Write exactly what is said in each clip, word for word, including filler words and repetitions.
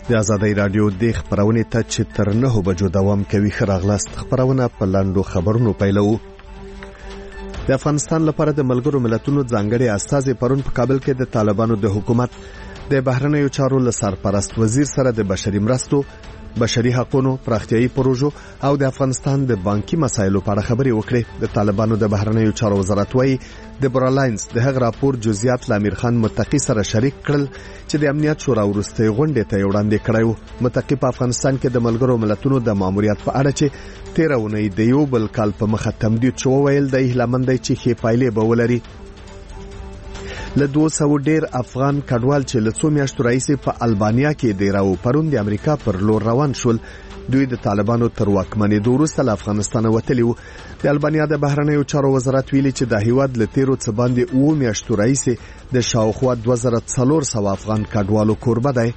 د آزادۍ رادیو د خبرونې ته چې تر نهو بجو دوام کوي ښه راغلاست. خبرونه په لاندو خبرونو پیلوو. د افغانستان لپاره د ملګرو ملتونو ځانګړي استازي پرون په کابل کې د طالبانو د حکومت د بهرنیو چارو له سرپرست وزیر سره د بشري مرستو، بشري حقوقو، پراختیايي پروژو او د افغانستان د بانکي مسایلو په اړه خبرې وکړې. د طالبانو د بهرنیو چارو وزارت وايي د برالاینز د هغ راپور جزئیات ل امیر خان متقی سره شریک کړل چې د امنیت شورا وروستي غونډې ته وړاندې کړیو. متقی په افغانستان کې د ملګرو ملتونو د ماموریت په اړه چې تیر اونۍ د یو بل کال په مخه تمدید شو ویل د هیلمندۍ چې خې پایلې به ولري. له دوه سوه ډیر افغان کډوال چې له څو میاشتو راهیسې په البانیا کې دی راو پرون د امریکا پر لور روان شول. دوی د طالبانو تر واکمنۍ وروسته له افغانستان وتلي وو. د البانیا د بهرنیو چارو وزارت ویلي چې د هیواد له تیرو څه باندې اوه میاشتو راهیسې د شاوخوا دوه زره څلور سوه افغان کډوالو کوربه دی.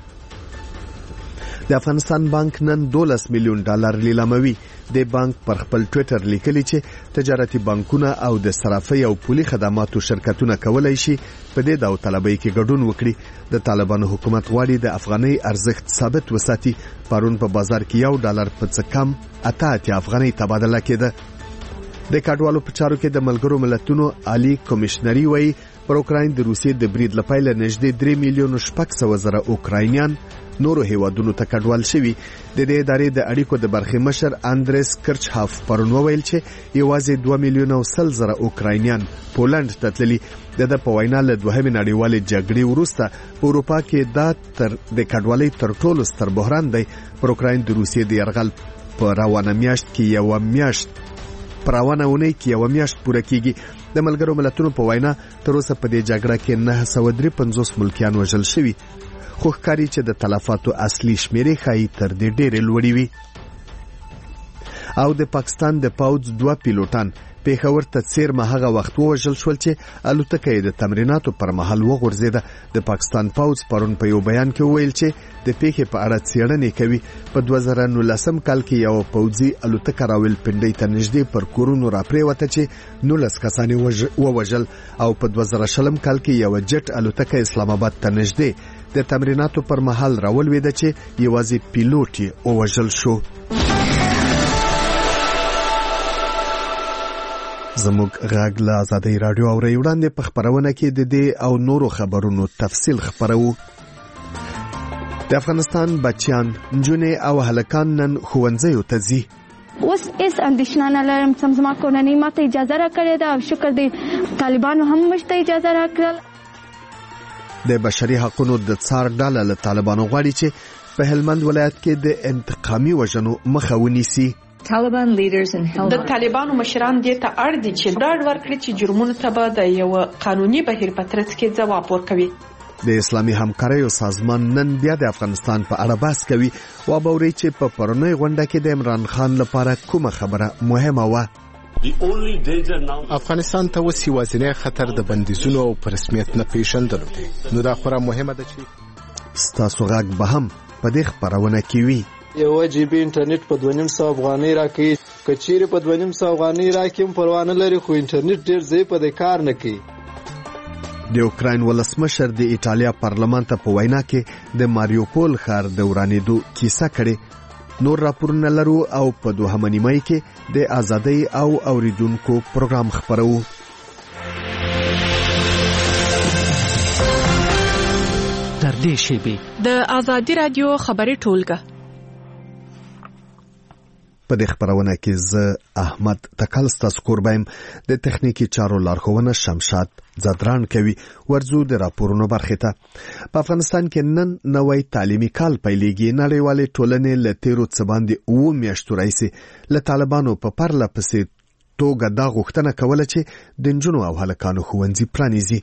د افغانستان بانک نن دولس میلیون ډالر لیلاموي. د بانک پر خپل ټوئیټر لیکلي چې تجارتي بانکونه او د صرافۍ او پولي خدماتو شرکتونه کولای شي په دې داوطلبۍ کې ګډون وکړي. د طالبانو حکومت غواړي د افغانۍ ارزښت ثابت وساتي. پرون په بازار کې یو ډالر په څه کم اته اتیا افغانۍ تبادله کېده. د کډوالو په چارو کې د ملګرو ملتونو عالی کمشنري وایي پر اوکراین د روسیې د برید لپاره نږدې درې میلیون شپږ سوه زره اوکراینیان نورو هیوادونو ته کډوال شوي. د دې ادارې د اړیکو د برخې مشر اندریس کرچهاف پرون وویل چې یوازې دوه میلیون او سل زره اوکراینیان پولند ته تللي. د په وینا له دوهمې نړیوالې جګړې وروسته په اروپا کې دا تر د کډوالۍ تر ټولو ستر بحران دی. پر اوکراین د روسیې د یرغل په روانه میاشت کې یو میاشت پر روانه ونې کې یو میاشت پوره کیږي. د ملګرو ملتونو په وینا تر اوسه په دې جګړه کې نه سوه درې پنځوس ملکیان وژل شوي، خو ښکاري چې د تلفاتو اصلي شمیرې ښایي تر دې ډېرې لوړې وي. او د پاکستان د پوځ دوه پیلوټان پیښور ته څیرمه هغه وخت ووژل شول چې الوتکه یې د تمریناتو پر مهال وغورځېده. د پاکستان پوځ پرون په یو بیان کې وویل چې د پیښې په اړه څېړنې کوي. په دوه زره نولسم کال کې یو پوځي الوتکه راولپنډۍ ته نږدې پر کورونو راپرېوته چې نولس کسان یې ووژل، او په دوه زره شلم کال کې یو جټ الوتکه اسلام آباد ته نږدې د تمریناتو پر مهال راولوېده چې یوازې پیلوټ یې ووژل شو. زموږ غږ له آزادۍ رادیو اورئ. وړاندې په خبرونه کې د دې او نورو خبرونو تفصیل خبرو. د افغانستان بچیان، نجونې او هلکان نن ښوونځیو ته ځي. اوس هیڅ اندېښنه نه لرم. سم زما کورنۍ ما ته اجازه راکړې ده او شکر دی طالبانو هم موږ ته اجازه راکړل. د بشري حقوقو د څار ډله له طالبانو غواړي چې په هلمند ولایت کې د انتقامي وژنو مخه ونیسي. د طالبانو مشران دې ته اړ دي چې ډاډ ورکړي چې جرمونو ته به د یو قانوني بهیر په ترڅ کې ځواب ورکوي. د اسلامي همکاریو سازمان نن بیا د افغانستان په اړه بحث کوي. وابوري چې په پرونی غونډه کې د عمران خان لپاره کومه خبره مهمه وه. افغانستان ته اوس یوازینی خطر د بندیزونو او په رسمیت نه پیژندلو دی. نو دا خورا مهمه ده چې ستاسو غږ به هم په دې خبرونه کې وي. یو جی بی انټرنیټ په دوه نیم سوه افغانۍ راکوي. که چیرې په دوه نیم سوه افغانۍ راکړي هم پروا نه لري، خو انټرنیټ ډېر ځای په دې کار نه کوي. د اوکراین ولسمشر د ایټالیا پارلمان ته په وینا کې د ماریوپول ښار د ورانېدو کیسه کړې. نور راپورونه لرو او په دوهمه نیمایي کې د ازادۍ او اوریدونکو پروګرام خبرو. تر دې شیبې د آزادۍ رادیو خبري ټولګه په دې خبرونه کې زه احمد تکل ستاسو کوربایم. د تخنیکی چارو لارښوونه شمشاد زدران کوي. ورځو د راپورونو برخې ته. په افغانستان کې نن نوی تعلیمي کال پیلېږي. نړیوالې ټولنې له تیرو څه باندې اوه میاشتو راهیسې له طالبانو په پرله پسې توګه دا غوښتنه کوله چې د نجونو او هلکانو ښوونځي پرانیزي.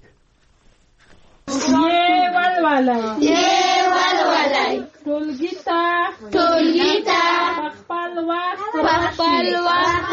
ټولګي ته ټولګي ته خپل وخت خپل وخت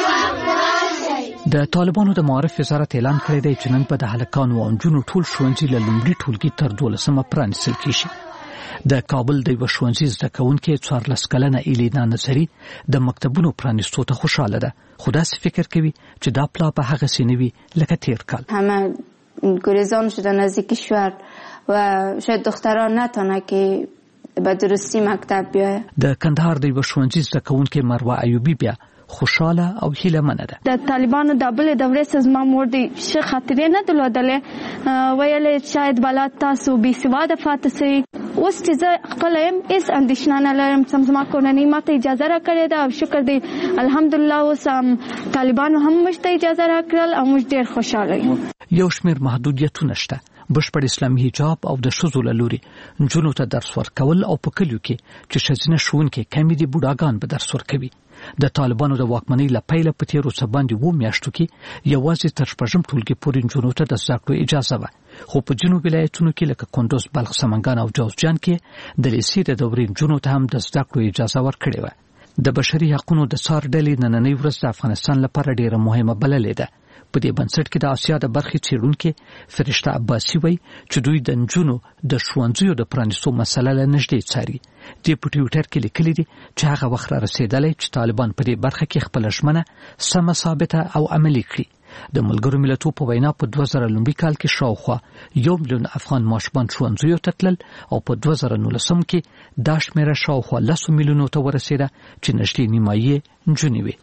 د طالبانو د معارف وزارت اعلان کړی دی چې نن په د هلکانو او نجونو ټول ښوونځي له لومړي ټولګي تر دولسمه پرانیستل کیږي. د کابل د یوه ښوونځي زده کوونکې څوارلس کلنه ایلینا نصري د مکتبونو پرانیستو ته خوشحاله ده، خو داسې فکر کوي چې دا پلا به هغسې نه وي لکه تیر کال. همه گریزان شدن از کشور و شاید دختران نتانه که به درستی مکتب بیایه. د کندهار د یو ښوونځي زده کوونکې مروه ایوبي بیا خوشاله او هیله منه ده. د طالبانو د بلې دورې څخه زما مور دې ښه خاطرې نه درلودلې، ویلې شاید بلا تاسو بې سواده پاتې سئ. اوس چې زه خپله یم هېڅ اندېښنه نه لرم، زما کورنۍ ما ته اجازه راکړې ده او شکر دی الحمدلله. اوس طالبانو هم موږ ته اجازه راکړل او موږ ډېر خوشحاله یو. یو شمېر محدودیتونه شته. بشپړ اسلامي حجاب او د ښځو له لوري نجونو ته درس ورکول او په کلیو کې چې ښځینه ښوونکې کمې دي بوډاګان به درس ورکوي. د طالبانو د واکمنۍ له پیله په تېرو څه باندې اووه میاشتو کې یوازې تر شپږم ټولګي پورې نجونو ته د زده کړو اجازه وه، خو په ځینو ولایتونو کې لکه کندوز، بلخ، سمنګان او جوزجان کې د لیسې د دورې نجونو ته هم د زده کړو اجازه ورکړې وه. د بشري حقوقو د څار ډلې نننۍ ورځ د افغانستان لپاره ډېره مهمه بللې ده. په دې بنسټ کې د اسیا د برخې څېړونکي فرشته عباسي وایي چې دوی د نجونو د ښوونځیو د پرانیستو مسله له نږدې څاري. دوی په ټویټر کې لیکلي دي چې هغه وخت را رسېدلی چې طالبان په دې برخه کې خپله ژمنه سمه ثابته او عملي کړي. د ملګرو ملتونو په وینا په دوه زره لومړي کال کې شاوخوا یو میلیون افغان ماشومان ښوونځیو ته تلل او په دوه زره نولسم کې دا شمېره شاوخوا لسو میلیونو ته ورسېده چې نږدې نیمایي نجونې وې.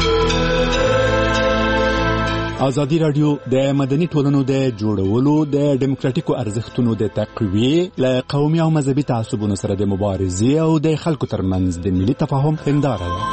ازادي رادیو د مدني ټولنو د جوړولو د ډیموکراتیکو ارزښتونو د تقویې له قومي او مذهبي تعصبونو سره د مبارزې او د خلکو ترمنځ د ملي تفاهم هنداره ده.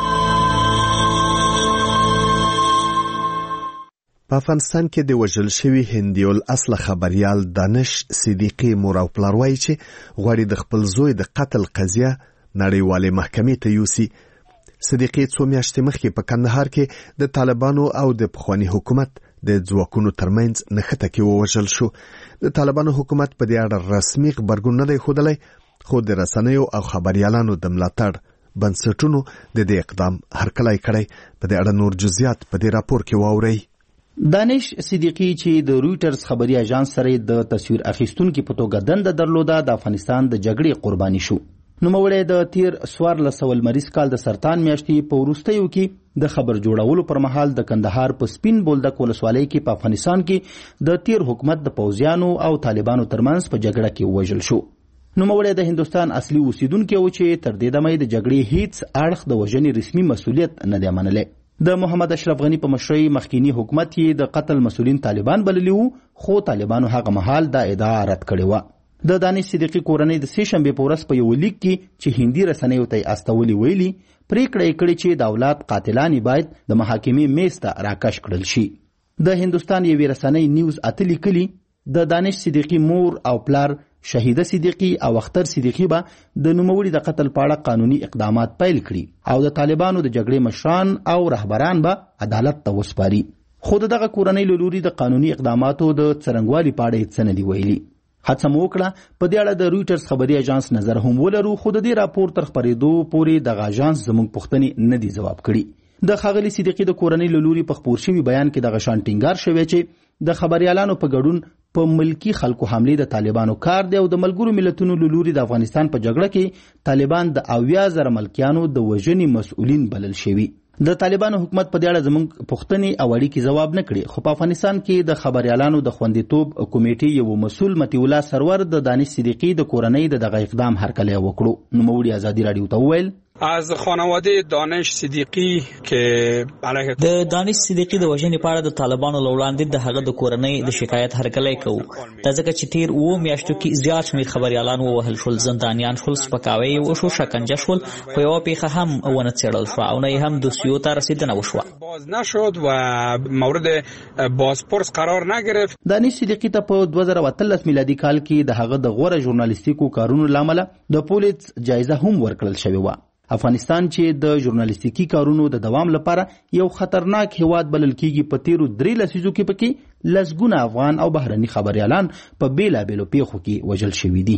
په افغانستان کې د وژل شوي هندي الاصله خبريال دانش صدیقي مور او پلار وایي چې غواړي د خپل زوی د قتل قضیه نړیوالې محکمې ته یوسي. صدیقي څو میاشتې مخکې په کندهار کې د طالبانو او د پخواني حکومت د ځواکونو ترمنځ نښته کې ووژل شو. د طالبانو حکومت په دې اړه رسمي غبرګون نه دی ښودلی، خو د رسنیو او خبريالانو د ملاتړ بنسټونو د دې اقدام هرکلی کړی. په دې اړه نور جزئیات په دې راپور کې واورئ. دانش صدیقي چې د رویټرز خبري اژانس سره د تصویر اخیستونکو په توګه دنده درلوده د افغانستان د جګړې قرباني شو. نوموړی د تیر څوارلس سوه لمریز کال د سرطان میاشتې په وروستیو کې د خبر جوړولو پر مهال د کندهار په سپین بولدک ولسوالۍ کې په افغانستان کې د تیر حکومت د پوځیانو او طالبانو ترمنځ په جګړه کې وژل شو. نوموړی د هندوستان اصلي اوسیدونکی و چې تر دې دمه د جګړې هیڅ اړخ د وژنې رسمي مسؤلیت نه دی منلی. د محمد اشرف غنی په مشرۍ مخکینی حکومت یې د قتل مسؤلین طالبان بللی وو، خو طالبانو هغه مهال دا ادعا رد کړې وه. د دانش صدیقي کورنۍ د سې شنبې په ورځ په یو لیک کې چې هندي رسنیو ته یې استولي ویلي پریکړه یې کړې چې د اولاد قاتلان باید د محاکمې میز ته راکش کړل شي. د هندوستان یوې رسنۍ نیوز اته لیکلي د دانش صدیقي مور او پلار شهیده صدیقي او اختر صدیقي به د نوموړي د قتل په اړه قانوني اقدامات پیل کړي او د طالبانو د جګړې مشران او رهبران به عدالت ته وسپاري. خو دغه کورنۍ له لوري د قانوني اقداماتو د څرنګوالي په اړه هېڅ څه نه دي ویلي. هڅه مو وکړه په دې اړه د رویټرز خبري اژانس نظر هم ولرو، خو د دې راپور تر خپرېدو پورې دغه اژانس زموږ پوښتنې نه دي ځواب کړي. د ښاغلي صدیقي د کورنۍ له لوري په خپور شوي بیان کې دغه شان ټینګار شوی چې د خبریالانو په ګډون په ملکی خلکو حملې د طالبانو کار دی او د ملګرو ملتونو له لوري د افغانستان په جګړه کې طالبان د اویا زره ملکیانو د وژنې مسؤلین بلل شوي. د طالبانو حکومت په دې اړه زموږ پوښتنې او اړیکې ځواب نه کړي، خو په افغانستان کې د خبریالانو د خوندیتوب کمیټې یو مسؤل مطیع الله سرور د دانش صدیقي د کورنۍ د دغه اقدام هرکلی وکړو. نوموړي ازادي رادیو ته وویل از خانواده دانش صدیقی که علیه د دانش صدیقی د وژنې په اړه د طالبانو له وړاندې د هغه د کورنۍ د شکایت هرکلی کوو. دا ځکه چې تیر اووه میاشتو کې زیات شمېر خبریالان ووهل شول، زندانیان شول، سپکاوی یې وشو، شکنجه شول، خو یوه پیښه هم ونه څېړل شوه او نه یې هم دوسیو ته رسېدنه وشوه. باز نشد و مورد بازپرس قرار نگرفت. دانش صدیقی ته په دوه زره اتلس میلادي کال کې د هغه د غوره ژورنالیستیکو کارونو له امله د پولیټس جایزه هم ورکړل شوې وه. افغانستان چې د ژورنالیستیکي کارونو د دوام لپاره یو خطرناک هیواد بلل کیږي، په تیرو درې لسیزو کې پکې لسګونه افغان او بهرني خبریالان په بیلابیلو پیښو کې وژل شوي دي.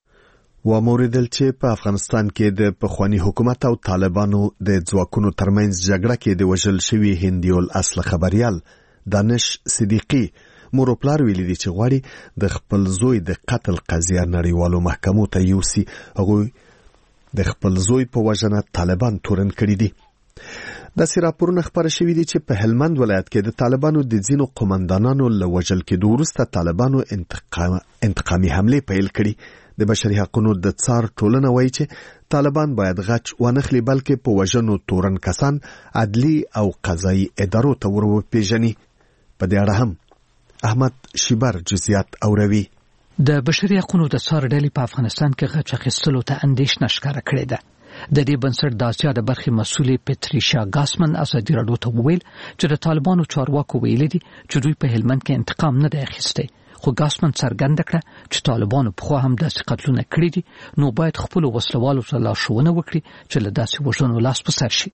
وموریدل چې په افغانستان کې د پخواني حکومت او طالبانو د ځواکونو ترمنځ جګړه کې د وژل شوي هندي الاصله خبریال دانش صدیقي مور او پلار ویلي دي چې غواړي د خپل زوی د قتل قضیه نړیوالو محکمو ته یوسي. هغوی د خپل زوی په وژنه طالبان تورن کړي دي. داسې راپورونه خپاره شوي دي چې په هلمند ولایت کې د طالبانو د ځینو قومندانانو له وژل کېدو وروسته طالبانو انتقام انتقامي حملې پیل کړي. د بشري حقوقو د څار ټولنه وایي چې طالبان باید غچ ونخلي بلکې په وژنو تورن کسان عدلي او قضایي ادارو ته وروپیژني. په دې اړه هم احمد شیبر جزئیات اوروي. د بشري حقوقو د څار ډلې په افغانستان کې غچ اخیستلو ته اندېښنه ښکاره کړې ده. د دې بنسټ د اسیا د برخې مسؤلې پټریشیا ګاسمن ازادي راډیو ته وویل چې د طالبانو چارواکو ویلي دي چې دوی په هلمند کې انتقام نه دی اخیستی، خو ګاسمن څرګنده کړه چې طالبانو پخوا هم داسې قتلونه کړي دي، نو باید خپلو وسلوالو ته لارښوونه وکړي چې له داسې وژنو لاس په سر شي.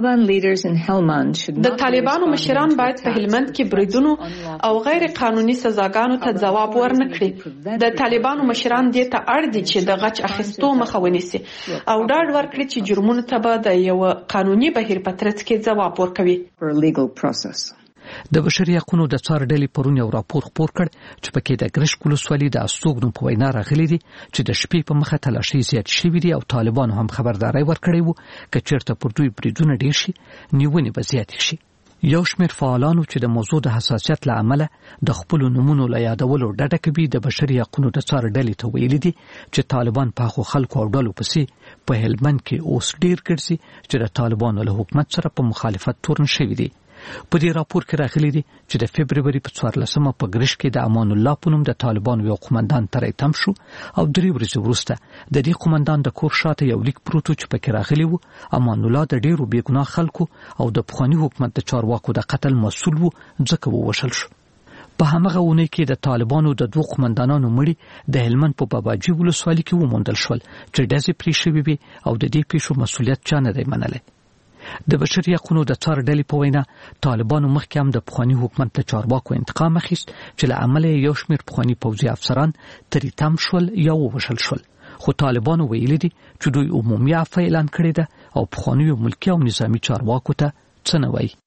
د طالبانو مشران باید په هلمند کې بریدونو او غیر قانوني سزاګانو ته ځواب ورنه کړي. د طالبانو مشران دې ته اړ دي چې د غچ اخیستو مخه ونیسي او ډاډ ورکړي چې جرمونو ته به د یو قانوني بهیر په ترڅ کې ځواب ورکوي. د بشري حقوقو د څار ډلې پرون یو راپور خپور کړ چې پکې د ګرشک ولسوالۍ د استوګنو په وینا راغلي دي چې د شپې په مخه تلاشي زیات شوي دي او طالبانو هم خبرداري ورکړې وو چې چیرته پر دوی بریدونه ډېر شي نیونې به زیاتې شي. یو شمېر فعالانو چې د موضوع د حساسیت له امله د خپلو نومونو له یادولو ډډه کوي د بشري حقوقو د څار ډلې ته ویلي دي چې طالبان په هغو خلکو او ډلو پسې په هلمند کې اوس ډېر ګرځي چې د طالبانو له حکومت سره په مخالفت تورن شوي دي. په دې راپور کې راغلي دي چې د فبرवरी په څوارلسمه په ګرشک کې د امان الله په نوم د طالبانو یو قومندان ترې تم شو او درې ورځې وروسته د دې قومندان د کور شاته یو لیک پروت چې پکې راغلی وو امان الله د ډېرو بېګناه خلکو او د پخواني حکومت د چارواکو د قتل مسؤل وو ځکه ووژل شو. په همغه اونۍ کې د طالبانو د دوه قومندانانو مړي د هلمند په باباجي ولسوالۍ کې وموندل شول چې ډزې پرې شوې وي او د دې پیښو مسؤلیت چا نه دی منلی. د بشري حقوقو د څار ډلې په وینا طالبانو مخکې هم د پخواني حکومت د چارواکو انتقام اخیست چې له امله یو شمېر پخواني پوځي افسران ترې تم شول یا ووژل شول، خو طالبانو ویلي دي چې دوی عمومي عفوه اعلان کړې ده او پخوانیو ملکي او نظامي چارواکو ته څه نه وایي.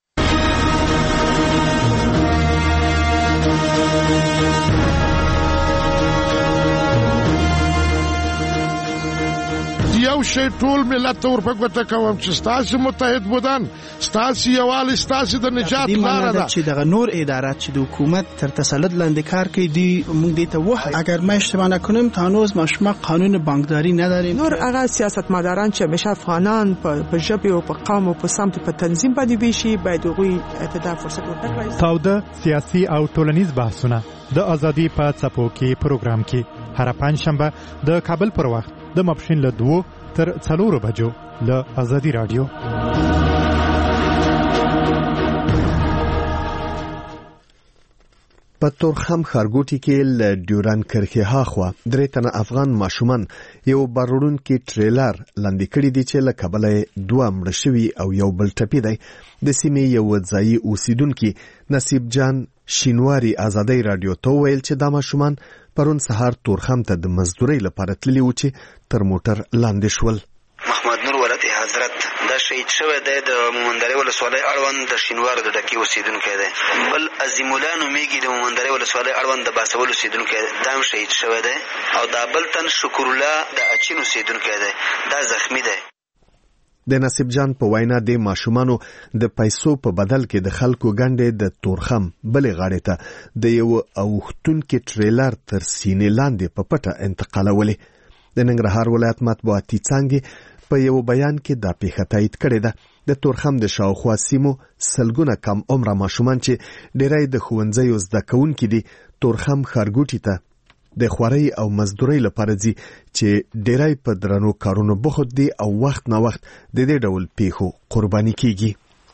یو شی ټول ملت ته ورپګوته کوم چې ستاسو متحد بودن ستاسو یووالی ستاسو د نجات لاره ده چې دغه نور ادارات چې د حکومت تر تسلط لاندې کار کوي دی موږ دې ته وایو اگر ما اشتباه نکنم تا هنوز ما شما قانون بانکداری نداریم. نور هغه سیاستمداران چې همیشه افغانان په ژبه او په قوم او په سمت په تنظیم باندې ویشي باید هغوی ته د فرصت ورکړي. تاوده سیاسي او ټولنیز بحثونه د ازادي په څپو کې پروګرام کې هر پنځشنبه د کابل پر وخت د ماپښین له دوه تر څلورو بجو له ازادي رادیو. په تورخم ښارګوټي کې له ډیوران کرښې هاخوا درې تنه افغان ماشومان یو بارونکي ټریلر لاندې کړي دي چې له کبله دوه مړه شوي او یو بل ټپي دی. د سیمې یو ځایي اوسیدونکي نصیب جان شینواری ازادي رادیو ته ویل چې دا ماشومان پرون سهار تورخم ته د مزدورۍ لپاره تللي و چې تر موټر لاندې شول. محمد نور ولد حضرت دا شهید شوی دی د مومندرې ولسوالۍ اړوند د شینوار د ډکې اوسیدونکی دی. بل عظیم الله نومیږي د مومندرې ولسوالۍ اړوند د باسول اوسیدونکی دا هم شهید شوی دی او دا بل تن شکر الله د اچین اوسیدونکی دی دا زخمی دی. د نصیب جان په وینا د ماشومانو د پیسو په بدل کې د خلکو ګنډې د تورخم بلې غاړې ته د یو اوښتونکي ټریلر تر سینې لاندې په پټه انتقالولې. د ننګرهار ولایت مطبوعاتي څانګې په یو بیان کې دا پیښه تایید کړې ده. د تورخم د شاوخوا سیمو سلګونه کم عمره ماشومان چې ډېری د ښوونځیو زده کوونکي دي تورخم ښارګوټي ته د خوارۍ او مزدورۍ لپاره ځي چې ډېری په درنو کارونو بوخت دي او وخت نه وخت د دې ډول پیښو قرباني کیږي.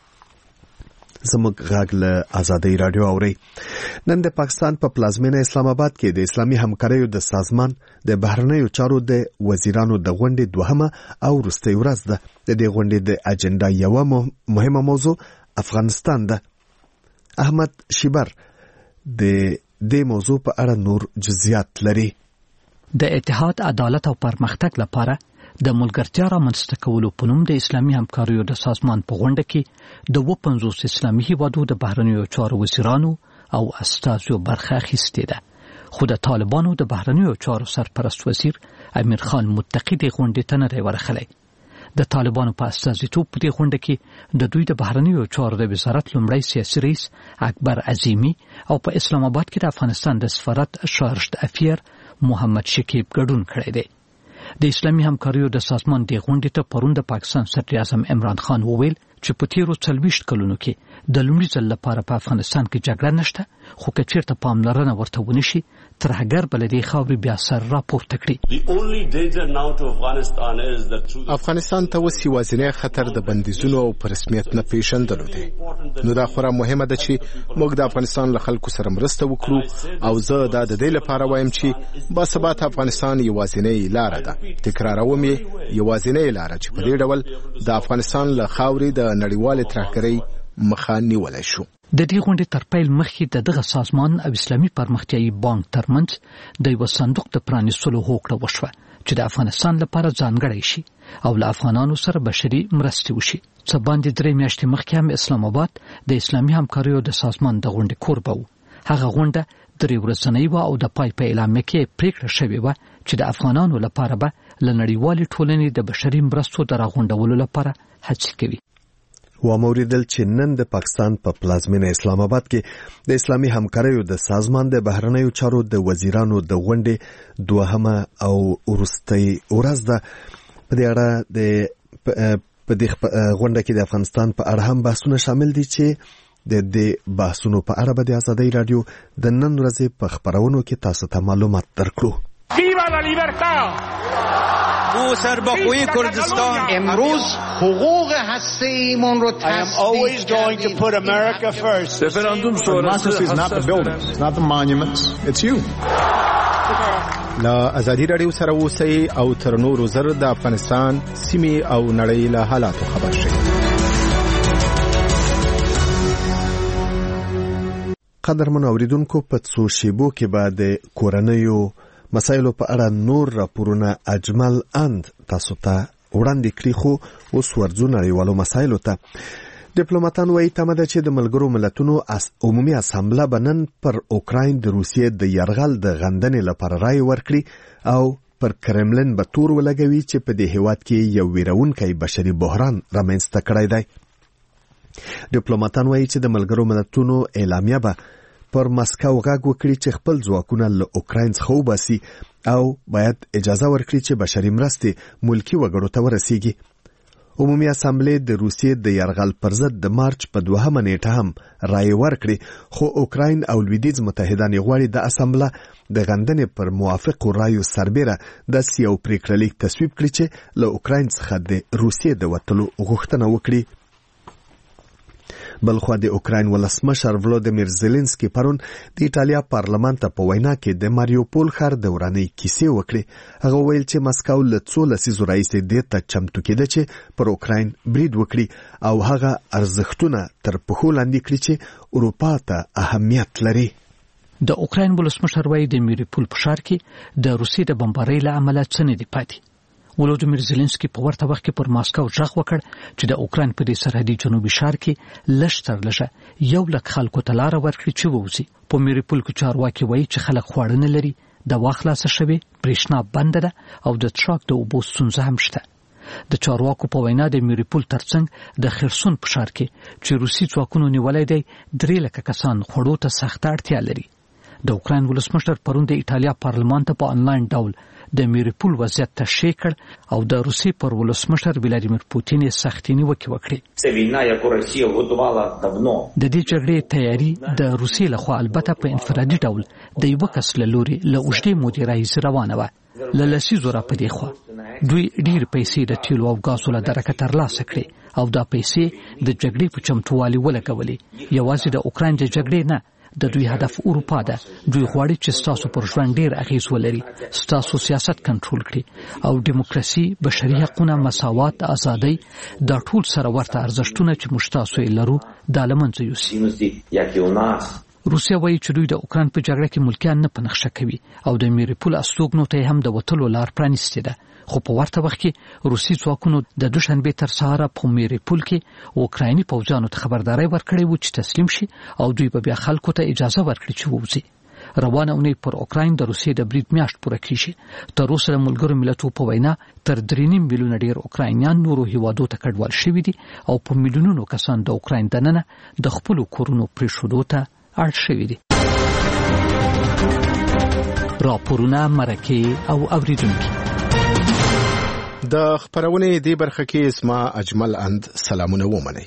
زموږ غږ له ازادي رادیو اوري. نن د پاکستان په پلازمینه اسلام آباد کې د اسلامي همکاریو د سازمان د بهرنیو چارو د وزیرانو د غونډې دوهمه او وروستۍ ورځ ده. د دې غونډې د اجنډا یوه مهمه موضوع افغانستان ده. احمد شیبر د د موضوع په اړه نور جزئیات لري. د اتحاد عدالت او پرمختګ لپاره د ملګرتیا رامنځته کولو په نوم د اسلامي همکاریو د سازمان په غونډه کې د اووه پنځوس اسلامي هیوادو د بهرنیو چارو وزیرانو او استازو برخه اخیستې ده، خو د طالبانو د بهرنیو چارو سرپرست وزیر امیر خان متقی د غونډې ته نه دی ورغلی. د طالبانو په استازیتوب په دې غونډه کې د دوی د بهرنیو چارو د وزارت لومړی سیاسي رئیس اکبر عظیمی او په اسلام آباد کې د افغانستان د سفارت شارژ افیر محمد شکیب ګډون کړی دی. د اسلامي همکاریو د سازمان د غونډې ته پرون د پاکستان صدر اعظم عمران خان وویل چې په تیرو څلوېښت کلونو کې د لومړي ځل لپاره په افغانستان کې جګړه نشته، خو که چېرته پاملرنه ورته ونشي ترهګر به له دې خاورې بیا سر راپورته کړي. افغانستان ته اوس یوازینی خطر د بندیزونو او په رسمیت نه پیژندلو دی. نو دا خورا مهمه ده چې موږ د افغانستان له خلکو سره مرسته وکړو او زه دا د دې لپاره وایم چې باثباته افغانستان یوازینی لاره ده. تکراروم یې یوازینی لاره چې په دې ډول د افغانستان له خاورې د نړیوالې ترهګرۍ مخه نیولی شو. د دې غونډې تر پیل مخکې د دغه سازمان او اسلامي پرمختیایي بانک ترمنځ د یو صندوق د پرانیستلو هوکړه وشوه چې د افغانستان لپاره ځانګړی شي او له افغانانو سره بشري مرستې وشي. څه باندې درې میاشتې مخکې هم اسلام آباد د اسلامي همکاریو د سازمان د غونډې کوربه و. هغه غونډه درې ورځنۍ وه او د پای په اعلامیه کې پریکړه شوې وه چې د افغانانو لپاره به له نړیوالې ټولنې د بشري مرستو د راغونډولو لپاره هڅې کوي. وموریدل چې نن د پاکستان په پلازمینه اسلام آباد کې د اسلامي همکاریو د سازمان د بهرنیو چارو د وزیرانو د غونډې دوهمه او وروستۍ ورځ ده. په دې اړه د په دې غونډه کې د افغانستان په اړه هم بحثونه شامل دي چې د دې بحثونو په اړه به د آزادۍ رادیو د نن ورځې په خبرونو کې تاسو ته معلومات درکړو. ویوا لا لیبرتا او سربخوی کردستان امروز حقوق هسته‌ایمون رو I am always going to put America first. Referendum sonrası is not the buildings, it's not the monuments, it's you. لا آزادۍ رادیو سره اوسئ او تر نورو زر د افغانستان سیمې او نړۍ له حالاتو خبر شئ. قدرمن اوریدونکو په څو شیبو کې به د کورنیو مسایلو په اړه نور راپورونه اجمل اند تاسو ته وړاندې کړي، خو اوس ورځو نړیوالو مسایلو ته. ډیپلوماتان وایي تمه ده چې د ملګرو ملتونو عمومي اسامبله به نن پر اوکراین د روسیې د یرغل د غندنې لپاره رای ورکړي او پر کرملن به تور ولګوي چې په دې هیواد کې یو ویرونکی بشري بحران رامنځته کړی دی. ډیپلوماتان وایي چې د ملګرو ملتونو اعلامیه به پر مسکو غږ وکړي چې خپل ځواکونه له اوکراین څخه وباسي او باید اجازه ورکړي چې بشري مرستې ملکي وګړو ته ورسیږي. عمومي اسامبلې د روسیې د یرغل پر ضد د مارچ په دوهمه نیټه هم رای ورکړي، خو اوکراین او لویدیځ متحدان غواړي د اسامبله د غندنې پر موافقو رایو سربیره داسې یو پریکړه لیک تصویب کړي چې له اوکراین څخه د روسیې د وتلو غوښتنه وکړي. بلخوا د اوکراین ولسمشر ولودیمیر زيلنسکي پرون د ایټالیا پارلمان ته په وینا کې د ماریوپول ښار د ورانۍ کیسې وکړې. هغه ویل چې مسکو له څو لسیزو راهیسې دې ته چمتو کېده چې پر اوکراین برید وکړي او هغه ارزښتونه تر پښو لاندې کړي چې اروپا ته اهمیت لري. د اوکراین ولسمشر وایي د ماریوپول په ښار کې د روسیې د بمبارۍ له امله څه نه دي پاتې. ولودیمیر زيلنسکي په ورته وخت کې پر ماسکو ژغ وکړ چې د اوکراین په دې سرحدي جنوبي ښار کې لږ تر لږه یو لک خلکو ته لاره ورکړي چې ووځي. په ماریوپول کې چارواکي وایي چې خلک خواړه نه لري، دوا خلاصه شوې، برېښنا بنده ده او د ټرک د اوبو ستونزه هم شته. د چارواکو په وینا د ماریوپول ترڅنګ د خرسون په ښار کې چې روسي ځواکونو نیولای دی درې لکه کسان خوړو ته سخته اړتیا لري. د اوکراین ولسمشر پرون د ایټالیا پارلمان ته په انلاین ډول د ماریوپول وضعیت تشریح کړ او د روسي پر ولسمشر ولادیمیر پوتین یې سختې نیوکې وکړې. د دې جګړې تیاری د روسي لخوا البته په انفرادي ډول د یو کس له لوري له اوږدې مودې راهیسې روانه وه. له لسیزو را په دې خوا دوی ډېر پیسې د تیلو او ګازو له درکه ترلاسه کړې او دا پیسې د جګړې په چمتووالي ولګولې. یوازې د اوکراین د جګړې نه، د دوی هدف اروپا ده. دوی غواړي چې ستاسو پر ژوند ډیر اغیز ولري، ستاسو سیاست کنټرول کړي او دیموکراسي، بشري حقوقونه، مساوات، ازادي دا ټول سره ورته ارزښتونه چې موږ تاسو یې لرو دا له منځه یوسي. روسیا وایي چې دوی د اوکراین په جګړه کې ملکیان نه پنخښه کوي او د ماریوپول استوګنو ته هم د وتلو لار پرانیستې ده. خو په ورته وخت کې روسي ځواکونو د دوشنبه تر سهاره په ماریوپول کې اوکرایني پوځیانو ته خبرداري ورکړې و چې تسلیم شي او دوی به بیا خلکو ته اجازه ورکړي چې ووځي. روانه اونۍ پر اوکراین د روسیې د برید میاشت پوره کیږي. تر اوسه د ملګرو ملتونو په وینا تر درې نیم میلیونه ډیر اوکراینیان نورو هیوادو ته کډوال شوي دي او په میلیونونو کسان د اوکراین دننه د خپل کورونو پریښودو ته اړ شوي دي. راپورونه، مرکې او اوریدونکي. د خبرونې دې برخه کې اسما اجمل اند سلامونه ومنئ.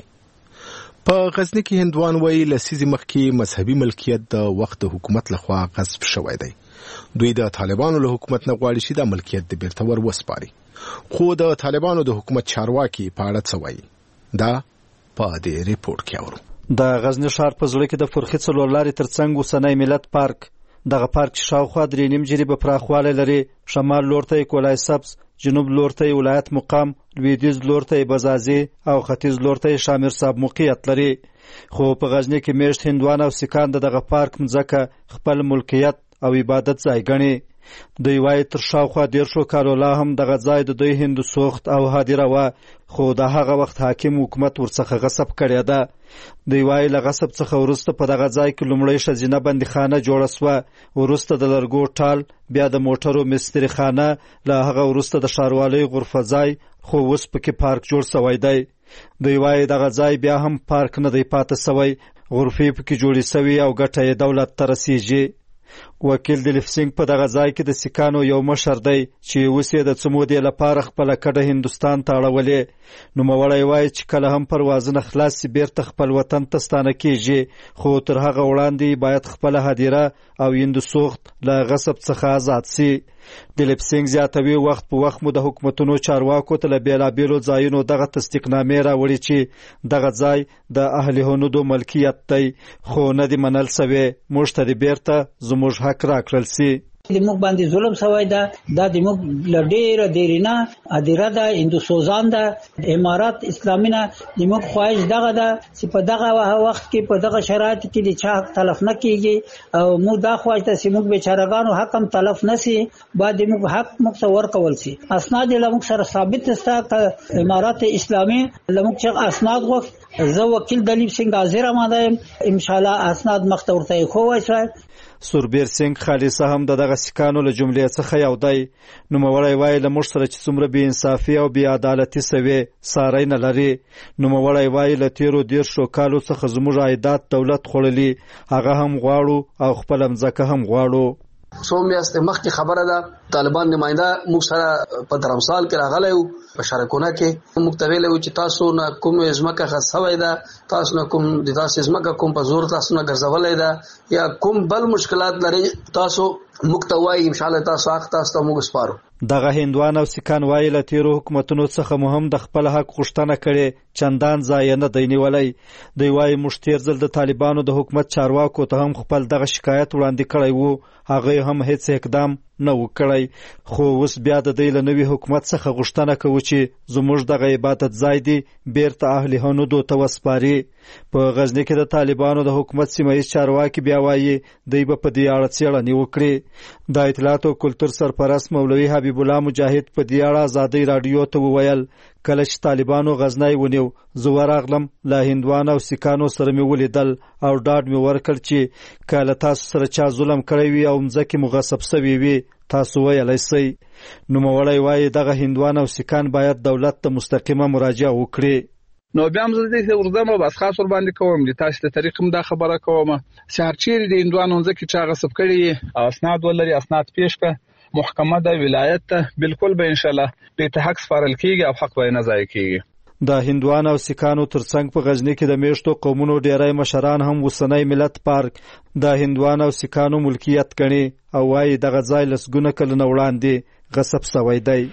په غزنی کې هندوان وایي لسیزې مخکې مذهبي ملکیت د وخت د حکومت لخوا غصب شوی دی. دوی د طالبانو له حکومت نه غواړي چې د ملکیت د بیرته ور وسپاري. خو د طالبانو د حکومت چارواکي په اړه څه وایي؟ دا په دې ریپورت کې اورو. د غزنی ښار په زړه کې د فرخي څلور لارې ترڅنګ اوسنی ملت پارک، دغه پارک شاوخوا درې نیم جریبه پراخوالی لري. شمال لور ته کولای سبز، جنوب لور ته ولایت مقام، لویدیځ لور ته بزازي او ختیځ لور ته شامر صاحب موقعیت لري. خو په غزنی کې میشت هندوان او سیکان دغه پارک مځکه خپل ملکیت او عبادت ځای ګڼي. دوی وایي تر شاوخوا دیرشو کالو لا هم دغه ځای د دوی هندو سوخت او هدیره وه، خو د هغه وخت حاکم حکومت ورڅخه غصب کړې ده. دوی وایي له غصب څخه وروسته په دغه ځای کې لومړی ښځینه بندیخانه جوړه سوه، وروسته د لرګو ټال، بیا د موټرو مستري خانه، له هغه وروسته د ښاروالۍ غرفه ځای، خو اوس پکې پارک جوړ سوی دی. دوی وایي دغه ځای بیا هم پارک نه دی پاتې سوی، غرفې پکې جوړې سوي او ګټه یې دولت ته رسیږي. وکیل دلیپ سنگ په دغه ځای کې د سیکانو یو مشر دی چې اوس یې د څه مودې لپاره خپله کډه هندوستان ته اړولې. نوموړی وایي چې کله هم پروازونه خلاص سي بیرته خپل وطن ته ستانه کیږي، خو تر هغه وړاندې باید خپله هدیره او هندو سوخت له غصب څخه آزاد سي. دلیپ سنگ زیاتوي وخت په وخت مو د حکومتونو چارواکو ته له بېلابېلو ځایونو دغه تصدیقنامې راوړي چې دغه ځای د اهل هنودو ملکیت دی، خو نه دي منل سوی. موږ ته دې بیرته زموږ حق راکړل سي. د موږ باندې ظلم سوی ده، دا د موږ له ډېره دیرینه هدیره ده، هندو سوزان ده، امارات اسلامي نه. د موږ خواهش دغه ده چې په دغه وخت کې په دغه شرایطو کې د چا حق تلف نه کیږي، او موږ دا خواهش ده چې موږ بیچارهګانو حق هم تلف نه سي، باید د موږ حق موږ ته ورکول سي. اسناد یې له موږ سره ثابت سته که امارات اسلامي له موږ چې اسناد غوښت، زه وکیل دلیپ سنگ حاضر آماده یم، انشاءالله اسناد مخ ته ورته ایښوی شوی. سوربیر سنگ خالصه هم د دغه سیکانو له جملې څخه یو دی. نوموړی وایي له موږ سره چې څومره بې انصافي او بې عدالتي سوې ساری نه لري. نوموړی وایي له تیرو دیرشو کالو څخه زموږ عایدات دولت خوړلي، هغه هم غواړو او خپله مځکه هم غواړو. څو میاشتې مخکې خبره ده طالبان نماینده موږ سره په درمسال کې راغلی و، په شارکونه کې موږ ته ویلی و چې تاسو نه کوم ځمکه خرڅ سوی ده، تاسو نه کوم د تاسې ځمکه کوم په زور تاسو نه ګرځولی ده، یا کوم بل مشکلات لري تاسو موږ ته وایي، انشاءالله تاسو حق تاسو ته موږ سپارو. دغه هندوان او سیکان وایي له تیرو حکومتونو څخه مو هم د خپل حق غوښتنه کړې، چندان ځای نه دی نیولی. دوی وایي موږ تیر ځل د طالبانو د حکومت چارواکو ته هم خپل دغه شکایت وړاندې کړی و، هغه هم هیڅ اقدام نه و کړی. خو اوس بیا د دوی له نوي حکومت څخه غوښتنه کوو چې زموږ دغه عبادت ځای دی بیرته اهل هنودو ته وسپاري. په غزني کې د طالبانو د حکومت سیمهیز چارواکي بیا وایي دوی به په دې اړه څېړنې وکړي. د اطلاعات او کلتور سرپرست مولوي حبیب الله مجاهد په دې اړه ازادۍ راډیو ته وویل کله چې طالبانو غزنی ونیو زه ورغلم، له هندوانو او سیکانو سره مې ولیدل او ډاډ مې ورکړ چې که له تاسو سره چا ظلم کړی وي او مځکې مو غصب سوي وي تاسو ویلی سئ. نوموړی وایي دغه هندوان او سیکان باید دولت ته مستقیمه مراجعه وکړي. نو بیا هم زه دې ورځم او بس خاص ور باندې کوم د تاسو ته طریق هم دا خبره کوم چې هر چیرې د هندوانو ځکه چا غصب کړي او اسناد ولري اسناد پیش کړه محکمه د ولایت ته بالکل به ان شاء الله د حق سپارل کیږي او حق به نه ضایع کیږي. د هندوانو او سیکانو ترڅنګ په غزنی کې د میشتو قومونو ډیری مشران هم وسنی ملت پارک د هندوانو او سیکانو ملکیت ګڼي او وايي دغه ځای لسګونه کلونه وړاندې غصب سوی دی.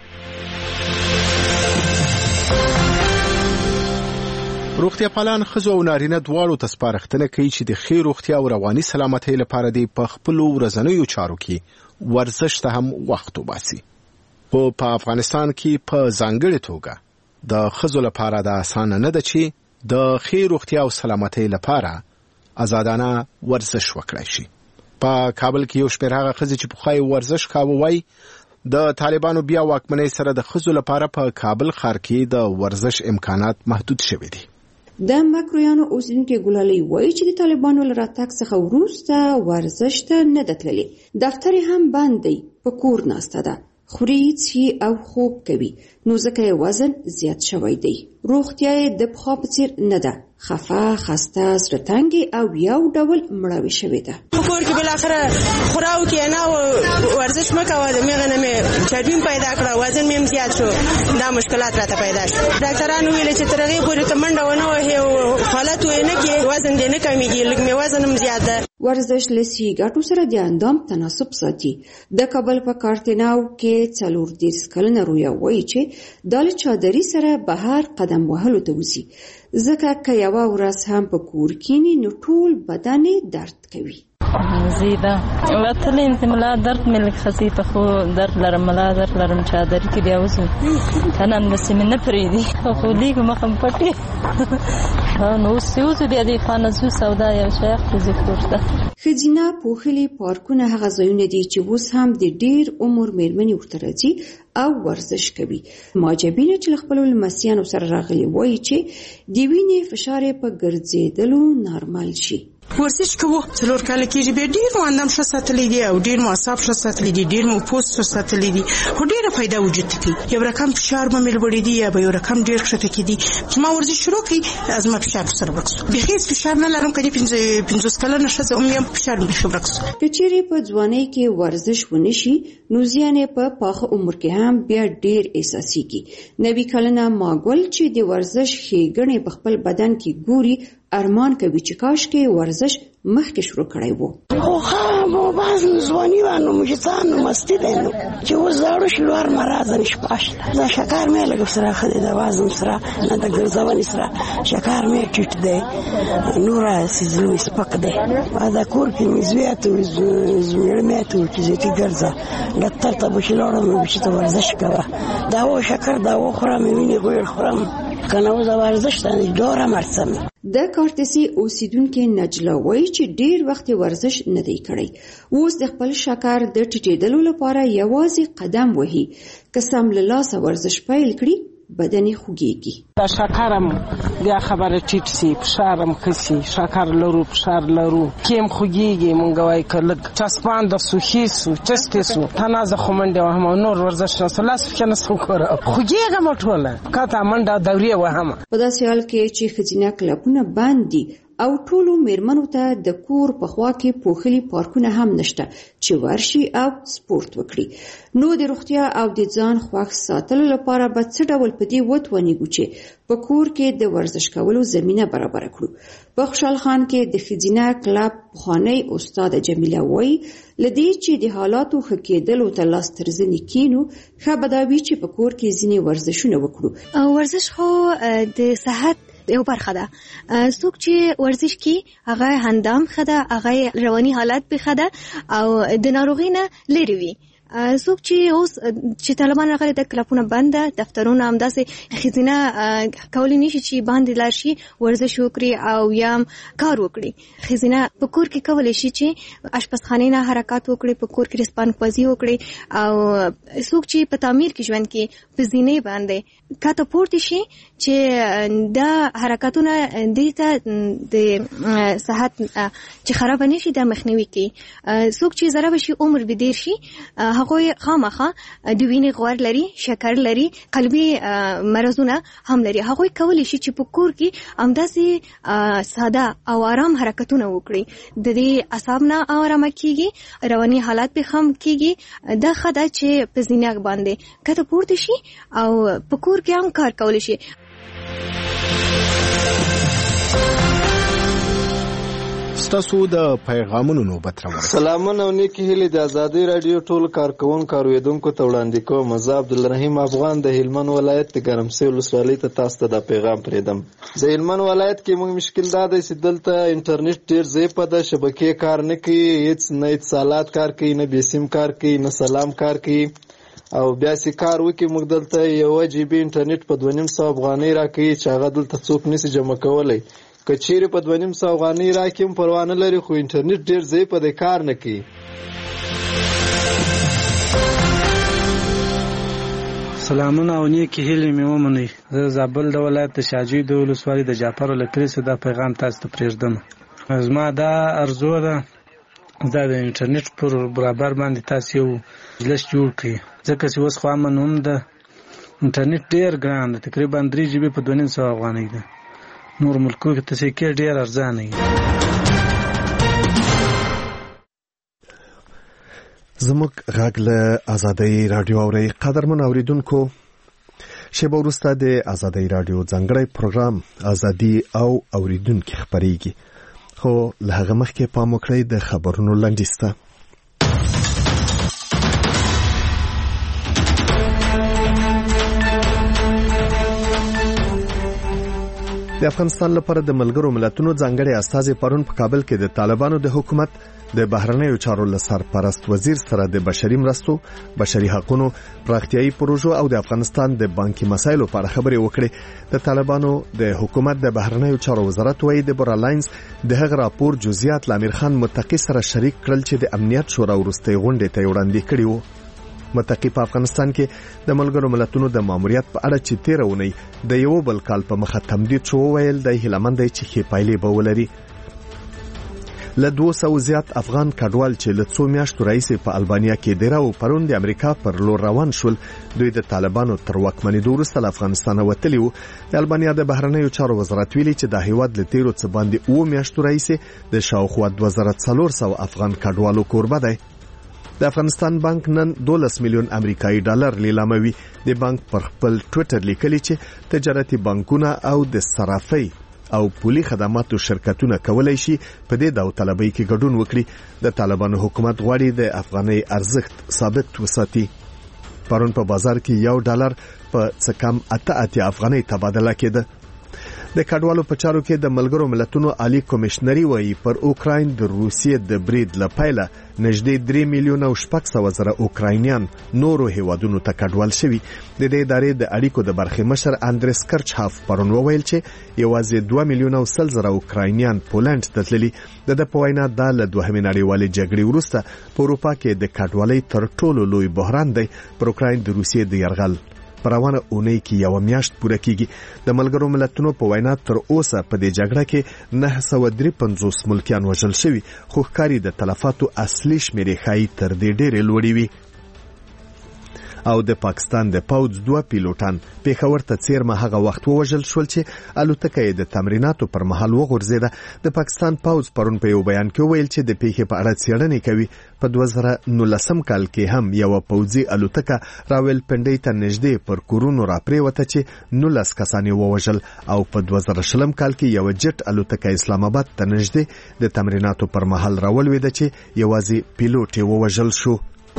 روغتیا پالان ښځو او نارینه دواړو ته سپارښتنه کوي چې د ښې روغتیا او رواني سلامتۍ لپاره د په خپلو ورځنیو چارو کې ورزش ته هم وخت وباسي. خو په افغانستان کې په ځانګړې توګه د ښځو لپاره دا اسانه نه ده چې د ښې روغتیا او سلامتۍ لپاره آزادانه ورزش وکړای شي. په کابل کې یو شمېر هغه ښځې چې پخوا یې ورزش کاوه وایي د طالبانو بیا واکمنۍ سره د ښځو لپاره په کابل ښار کې د ورزش امکانات محدود شوي دي. د مکرویانو اوسیدونکي ګلالۍ وایي چې د طالبانو له راتګ څخه وروسته ورزش ته نه ده تللې. دفتر یې هم بند دی، په کور ناسته ده، خوري څښي او خوب کوي، نو ځکه یې وزن زیات شوی دی. روغتیا یې د پخوا په څېر نه ده. خفه خسته زړه او یو ډول مړاوي شوې ده. کور کې بل اخره خوراو کې نه ورزش مکوه د میغه نه چربین پیدا کړه وزن مې زیات شو دا مشکلات راته پیدا شو. ډاکټرانو ویل چې ترغه پورې کمنډه ونه وه حالت ونه کې وزن دې نه کمیږي لږ مې وزن هم زیات ده. ورزش لسی ګټو سره د اندام تناسب ساتي. د کابل په کارتناو کې څلور دیرش کلنه رویا وایي چې د چادري سره بهر قدم وهلو ته وځي ځکه که یوه ورځ هم په کور کینی نو ټول بدن درد کوي. زیده وتل انتملا درد ملک خصیفه خو درد لرم ملا درد لرم چادر کې بیا وسو تنن مسمه نه پریدي خو لیک مخم پټي نو سوز بیا دی فانزو سودا یو شیخ ذکرته خزینه پوخلی پارکونه هغه ځایونه دي چې اوس هم د ډیر عمر میرمنې ورته راځي او ورزش کوي. ماجبینه چې خپل لمسیانو سره راغلي وایي چې د وینې فشار په ګرځېدلو نارمل شي. ورزش کوو څلور کال کېږي به ډیر مو اندام ښه ساتلی دی او ډیر مو اعصاب ښه ساتلی دي ډیر مو پوست ښه ساتلی دي خو ډیره فایده وجود ته کوي. یو رقم فشار به مې لوړېدي یا به یو رقم ډیر ښکته کېدي چې ما ورزش شروع کړي زما فشار سره ورک شو. بیخي هېڅ فشار نه لرم که د پنځوس کلنه ښځه هم یم فشار مې بیخي ورک شو. که چیرې په ځوانۍ کې ورزش ونه شي نو زیان یې په پاخه عمر کې هم بیا ډیر احساسېږي. نوي کلنه ماګل چې د ورزش ښېګڼې په خپل بدن کې ګوري ارمان کوي چې کاش کې ورزش مخکې شروع کړی وو. خو خامو باز ځواني وانه مجتان مستی دی نو چې اوس زاړه شلوار مرازن شپاشته دا شکر مې لږ سره خدي د وازم سره نه د ګرځونې سره شکر مې ټیټ دی نور سيزو سپک دی دا کور کې مزویات او زمړمات او چې دې ګرځا ډاکټر ته بشلوړم چې ته ورزش کوه دا و شکر دا و خورم ویني ګویر خورم کنه و ورزش ته ډوره مرسم. د کارتسي اوسیدونکو نجلا وایي چې ډیر وخت ورزش نه دی کړی اوس د خپل شکر د ټیټېدلو لپاره یوازې قدم وهي که سم له لاسه ورزش پیل کړي بدن خوږیږي. دا شکرم بیا خبره ټیټ سي فشارم کسي شکر لرو فشار لرو کیم خوږیږي مونږ وای کله چسپان د سوخي سو چسته سو تنازه خومنده وهم نور ورزش نه لاس کنه سو کور خوږیږي مټوله کته منډه دوري وهم. په داسې حال کې چې خزینه کلبونه باندې او ټولو میرمنو ته د کور په خوا کې پوخلي پارکونه هم نشته چې ورشي او سپورت وکړي. نو د روغتیا او د ځان خوښ ساتلو لپاره به څه ډول په دې وتونیږو چې په کور کې د ورزش کولو زمینه برابر کړو. په خوشحال خان کې د خزینه کلب پخوانی استاد جمیله وایي لدې چې د حالاتو ښه کېدلو ته لاس تر زنې کینو ښه به دا وي چې په کور کې ځینې ورزشونه وکړو. ورزش خو د صحت یو برخه ده. څوک چې ورزش کوي هغه اندام ښه ده هغه رواني حالت به ښه ده او د ناروغۍ نه لرې وي. څوک چې اوس چې طالبان راغلي د کلبونه بند ده دفترونه همداسې ښځینه کولی نشي چې باندې لاړ شي ورزش وکړي او یا کار وکړي. ښځینه په کور کې کولی شي چې اشپزخانې نه حرکات وکړي په کور کې رسپانپازي وکړي او څوک چې په تعمیر کې ژوند کوي په زینې باندې کاته پورته شي چې دا حرکاتونه دې ته د صحت چې خراب نشي د مخنیوي کوي. څوک چې ضرب شي عمر به ډیر شي هغه خامخه د وینې غوړ لري شکر لري قلبي مرزونه هم لري هغه کولی شي چې په کور کې همداسې ساده او آرام حرکتونه وکړي د دې اعصاب نه آرام کیږي رواني حالات به هم کیږي. دا خدای چې په زینک باندې کته پورته شي او په کور کې هم کار کولی شي. ستاسو د پیغامونو نوبت راوړل. سلامونه او نیکی هیلې د ازادي رادیو ټول کارکونکو اوریدونکو ته وړاندې کوم. زه عبدالرحیم افغان د هلمند ولایت د ګرمسیر ولسوالۍ ته تاسو ته د پیغام پرېږدم. د هلمند ولایت کې موږ مشکل دا دی چې دلته انټرنیټ ډېر ضعیفه ده شبکې کار نه کوي هېڅ نه اتصالات کار کوي نه بیسیم کار کوي نه سلام کار کوي او بیا چې کار وکړي موږ دلته یوه جی بي انټرنیټ په دوه نیم سوه افغانۍ راکوي چې هغه دلته څوک نشي جمع کولی. که چیرې په دوه نیم سوه افغانۍ راکړي هم پروا نه لري خو انټرنیټ ډېر ضعیفه دی کار نه کوي. سلامونه او نیکې هیلې مې ومنئ. زه زابل د ولایت د شاجوی د ولسوالۍ د جعفر له کلي څخه دا پیغام تاسو ته پرېږدم. زما دا ارزو ده دا د انټرنیټ پر برابر باندې تاسو یو مجلس جوړ کړئ ځکه چې اوس خو امن هم ده انټرنیټ ډېر ګران ده تقریبا درې جی بي په دوه نیم سوه افغانۍ ده. نور ملکو کې ته کې ډیر ارزانه زموږ غږ له آزادۍ رادیو اوري قدرمن اوریدونکو شیبه وروسته د آزادۍ رادیو ځانګړی پروګرام آزادي او اوریدونکو خبريږي خو له هغه مخکې پام وکړئ د خبرونو لنډیز ته د افغانستان لپاره د ملګرو ملتونو ځانګړي استازي پرون په کابل کې د طالبانو د حکومت د بهرنیو چارو سرپرست وزیر سره د بشري مرستو، بشري حقوقو، پراختیايي پروژو او د افغانستان د بانکي مسایلو په اړه خبرې وکړې. د طالبانو د حکومت د بهرنیو چارو وزارت وایي د برالاینز د هغه راپور جزئیات لامیر خان متقی سره شریک کړل چې د امنیت شورا وروستۍ غونډې ته وړاندې کړي وو. متقی په افغانستان کې د ملګرو ملتونو د ماموریت په اړه چې تیر ونی د یو بل کال په مخه تمدید شو ویل د هیلمند چې خې پایلې به ولري. له دوه سوه زیات افغان کډوال چې له څو میاشتو راهیسې په البانیا کې ډیره او پرون د امریکا پر لور روان شول دوی د طالبانو تر واکمنېدو وروسته له افغانستانه وتلي وو. د البانیا د بهرنیو چارو وزارت ویلي چې د هیواد له تیرو څه باندې اوه میاشتو راهیسې د شاوخوا دوه زره څلور سوه افغان کډوالو کوربه دی. د افغانستان بانک نن دولس میلیون امریکایي ډالر لیلاموي. د بانک پر خپل ټوئیټر لیکلي چې تجارتي بانکونه او د صرافۍ او پولي خدماتو شرکتونه کولای شي په دې داوطلبۍ کې ګډون وکړي. د طالبانو حکومت غواړي د افغانۍ ارزښت ثابت وساتي. پرون په بازار کې یو ډالر په څه کم اته اتیا افغانۍ تبادله کېده. د کډوالو په چارو کې د ملګرو ملتونو عالی کمشنري وایي پر اوکراین د روسیې د برید لپاره نږدې درې میلیونه او شپږ سوه زره اوکراینیان نورو هیوادونو ته کډوال شوي. د دې ادارې د اړیکو د برخې مشر اندریس کرچهاف پرون وویل چې یوازې دوه میلیونه او سل زره اوکراینیان پولند ته تللي. د د په وینا دا له دوهمې نړیوالې جګړې وروسته په اروپا کې د کډوالۍ تر ټولو لوی بحران دی. پر اوکراین د روسیې د یرغل پروانه اونۍ کې یو میاشت پوره کیږي. د ملګرو ملتونو په وینا تر اوسه په دې جګړه کې نه سوه درې پنځوس ملکیان وژل شوي خو ښکاري د تلفاتو اصلي شمیرې ښایي تر دې ډېرې لوړې وي. او د پاکستان د پوځ دوه پیلوټان پیښور ته څیرمه هغه وخت ووژل شول چې الوتکه یې د تمریناتو پر مهال وغورځېده. د پاکستان پوځ پرون په یو بیان کې وویل چې د پیښې په اړه څېړنې کوي. په دوه زره نولسم کال کې هم یو پوځي الوتکه راولپنډۍ ته نږدې پر کورونو راپریوته چې نولس کسان یې ووژل او په دوه زره شلم کال کې یو جټ الوتکه اسلام آباد ته نږدې د تمریناتو پر مهال راولوېده چې یوازې پیلوټ یې ووژل شو.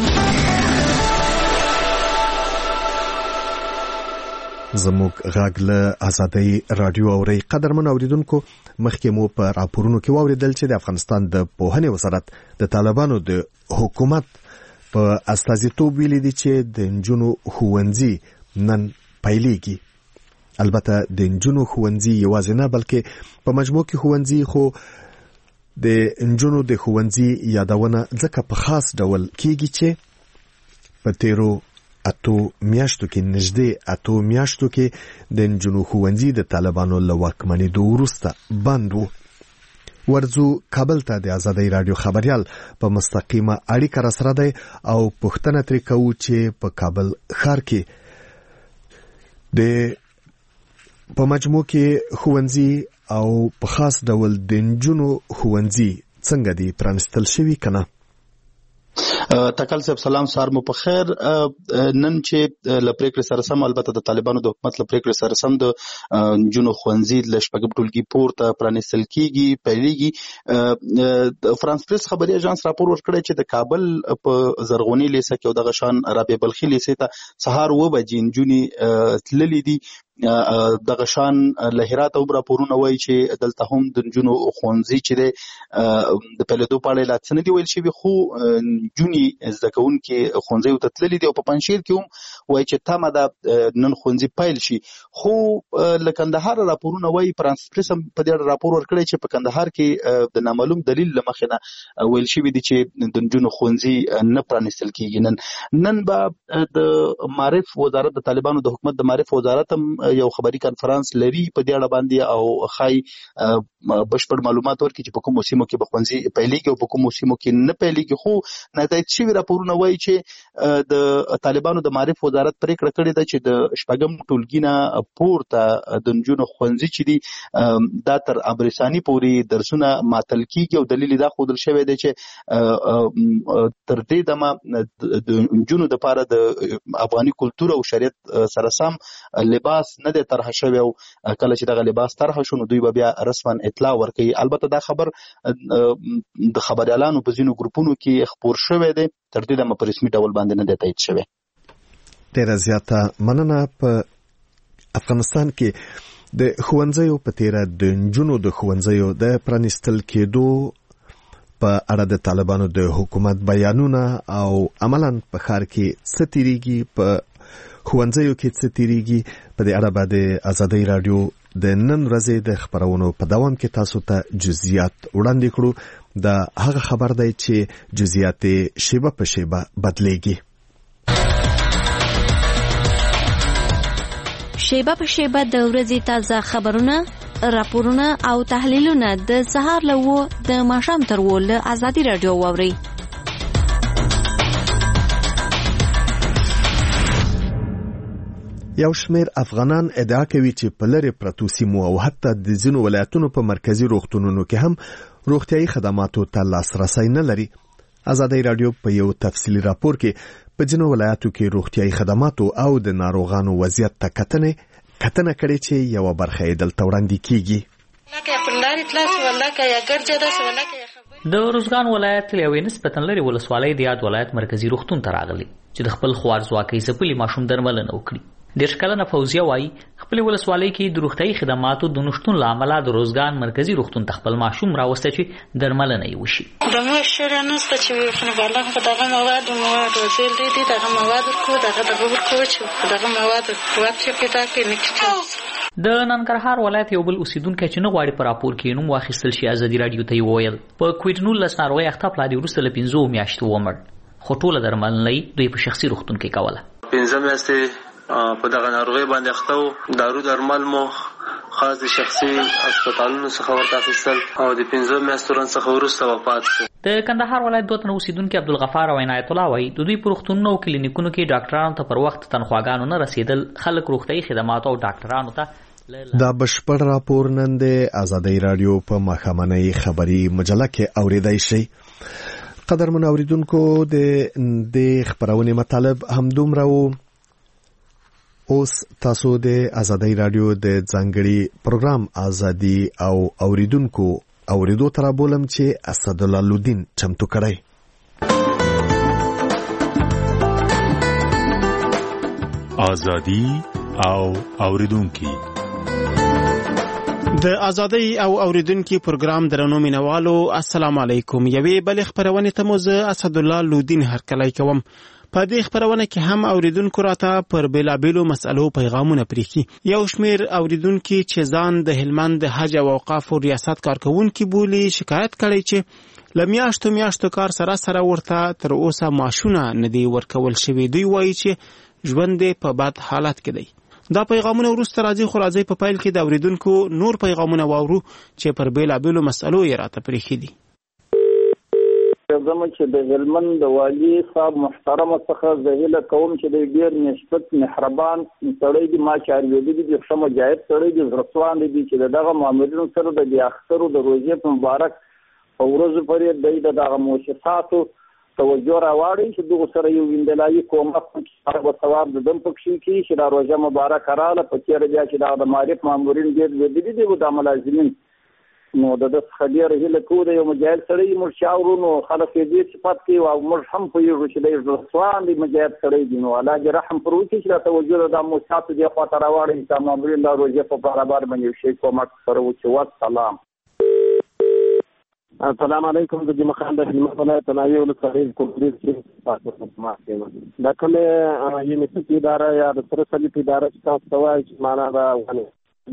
زموږ غږ له آزادۍ رادیو اوري قدرمن اوریدونکو مخکې مو په راپورونو کې واوریدل چې د افغانستان د پوهنې وزارت د طالبانو د حکومت په استازیتوب ویلي دي چې د نجونو ښوونځي نن پیلېږي. البته د نجونو ښوونځي یوازې نه بلکې په مجموع کې ښوونځي خو د نجونو د ښوونځي یادونه ځکه په خاص ډول کیږي چې په تیرو اتو میاشتو کې نږدې اتو میاشتو کې د نجونو ښوونځي د طالبانو له واکمنېدو وروسته بند وو. ورځو کابل ته د آزادۍ رادیو خبریال په مستقیمه اړیکه راسره دی او پوښتنه ترې کوو چې په کابل ښار کې د په مجموع کې ښوونځي او په خاص ډول د نجونو ښوونځي څنګه دي پرانستل شوي که نه؟ تکل صاحب سلام، سار مو په خیر. نن چې له پریکړې سره سم البته د طالبانو د حکومت له پریکړې سره سم د نجونو ښوونځي له شپږم ټولګي پورته پرانیستل کیږي پیلېږي. فرانس پریس خبري اژانس راپور ورکړی چې د کابل په زرغونی لیسه کې او دغه شان رابعه بلخي لیسه ته سهار اوه بجې نجونې تللې دي. دغه شان له هرات او راپورونه وایي چې دلته هم د نجونو ښوونځي چې د پیلېدو په اړه لا څه نه دي ویل شوي خو نجونې زده کوونکي ښوونځیو ته تللي دي او په پنجشیر کې هم وایي چې تمه ده نن ښوونځي پیل شي. خو له کندهار راپورونه وایي فرانس پریس هم په دې راپور ورکړی چې په کندهار کې د نامعلوم دلیل له مخې نه ویل شوي دي چې د نجونو ښوونځي نه پرانیستل کېږي. نن نن به د معارف وزارت د طالبانو د حکومت د معارف وزارت هم یو خبري کانفرنس لري په دې اړه باندې او خای بشپړ معلومات ورکړي چې په کومو سیمو کې به ښوونځي پیلېږي او په کومو سیمو کې نه پیلېږي. خو نتایج شوي راپورونه وایي چې د طالبانو د معارف وزارت پرېکړه کړې ده چې د شپږم ټولګي نه پورته د نجونو ښوونځي چې دي دا تر ابرساني پورې درسونه معطل کېږي او دلیل دا ښودل شوی دی چې تر دې دمه د نجونو دپاره د افغاني کلتور او شریعت سره سم لباس نه دی طرح شوی او کله چې دغه لباس طرح شو نو دوی به بیا رسما اطلاع ورکوي. البته دا خبر د خبریالانو په ځینو ګروپونو کې خپور شوی دی، تر دې دمه په رسمي ډول باندې نه دی تایید شوی. ډېره زیاته مننه. په افغانستان کې د ښوونځیو په تیره د نجونو د ښوونځیو د پرانیستل کېدو په اړه د طالبانو د حکومت بیانونه او عملاً په ښار کې څه تیریږي، په ښوونځیو کې څه تیریږي، په دې اړه به د ازادۍ راډیو د نن ورځې د خپرونو په دوام کې تاسو ته جزئیات وړاندې کړو. دا هغه خبر دی چې جزئیات شیبه په شیبه بدلیږي. شیبه په شیبه د ورځې تازه خبرونه، راپورونه او تحلیلونه د سهار له وو د ماښام تر وو له ازادي راډیو واورئ. یو شمیر افغانان ادعا کوي چې په لرې پرتو سیمو او حتی د ځینو ولایتونو په مرکزي روغتونونو کې هم روغتیايي خدماتو ته لاسرسی نه لري. ازادي راډیو په یو تفصیلي راپور کې په ځینو ولایتو کې روغتیايي خدماتو او د ناروغانو وضعیت ته کتنې کتنه کړې چې یو برخه یې دلته وړاندې کیږي. د روزګان ولایت یو نسبتاً لرې ولسوالۍ د یاد ولایت مرکزي روغتون ته راغلی چې د خپل خوارځواکۍ ځپلي ماشوم درملنه وکړي. دېرش کلنه فوزیه وایي خپلې ولسوالۍ کې د روغتیايي خدماتو د نشتون له امله د روزګان مرکزي روغتون ته خپل ماشوم راوسته چې درملنه یې وشي. د مور شوره نسته چې خو بالله په دغه مواد مواد وزیل دي دي دغه مواد کو دغه دغه ورکو چې دغه مواد قوت چې پیدا کوي نکته. د ننګرهار ولایت یو بل اوسیدونکی چې نه غواړي په راپور کې نوم واخیستل شي ازادي راډیو ته وویل په کووډ نولس ناروغۍ اخته پلا دی وروسته له پنځو میاشتو ومړ، خو ټوله درملنه دوی په شخصي روغتون کې کوله. پنځه میاشتې په دغه ناروغۍ باندې اخته وو، دارو درمل مو خاص د شخصي هسپتالونو څخه ورته اخیستل او د پنځو میاشتو رنځ څخه وروسته وفات شو. د کندهار ولایت دوه تنه اوسیدونکي عبدالغفار او عنایت الله وایي د دوی په روغتونونو او کلینیکونو کې ډاکټرانو ته پر وخت تنخواګانو نه رسیدل خلک روغتیايي خدمات او ډاکټرانو ته. دا بشپړ راپور نن د ازادۍ راډیو په ماښامنۍ خبري مجله کې اوریدای شئ. قدرمن اوریدونکو د دې خبرونې مطلب همدومره و. اوس تاسو د ازادۍ راډیو د ځانګړي پروګرام ازادي او اوریدونکو اوریدو تر بولم چې اسدالله لودین چمتو کړی. ازادي او اوریدونکو د ازادۍ او اوریدونکو پروګرام درنو مینوالو السلام علیکم. یوې بل خبرونه ته مو زه اسدالله لودین هرکلی کوم. په دې خبرونه کې هم اوریدونکو راته پر بیلابیلو مسألو پیغامونه پریخي. یو شمیر اوریدونکو چې ځان د هلمند د حج او اوقاف ریاست کارکونکو بولی شکایت کړي چې لمیاشتو میاشتو کار سره سره ورته تر اوسه معاشونه نه دی ورکول شوی. دوی وایي چې ژوند په بد حالت کې دی. دا پیغامونه ورسته راځي خو راځي په پایل کې د اوریدونکو نور پیغامونه واورو چې پر بیلابیلو مسألو یې راته پریخي دي. زموږ چې د هلمند د والی صاحب محترم څخه زهیله کوم چې د ډیر نسبت مهربان سړی دی، ما چارواکي دي، ښه مجاهد سړی دی، زړسوان دی چې دغه مامورینو سره د اخترو د روزې په مبارک او ورځو پرې د دغه مؤسساتو توجه راوړي چې دغه سره یو ویندلایي کومک او ثواب د دم پکې کې چې د روزه مبارک رااله په تیر بیا چې د معرف مامورین ډیر ودی دي او د ملازمین نو د خبر هله کو د یو مجاهد سړی مر شاورونو خلک دې صفات کې او مر هم په یو چې د ځوان دی مجاهد سړی دی نو الله رحم پروي چې د توجه د موسسات دی خو تر راوړي چې مامورین د روزه په برابر باندې شي کومک سره وچو. السلام السلام علیکم. د جمع خان د هلمند ولایت تناوی ولسوالۍ کومریز کې تاسو ما کې دا کومه یونیورسيټي اداره یا د سرسلی اداره چې تاسو توای چې معنا دا ونه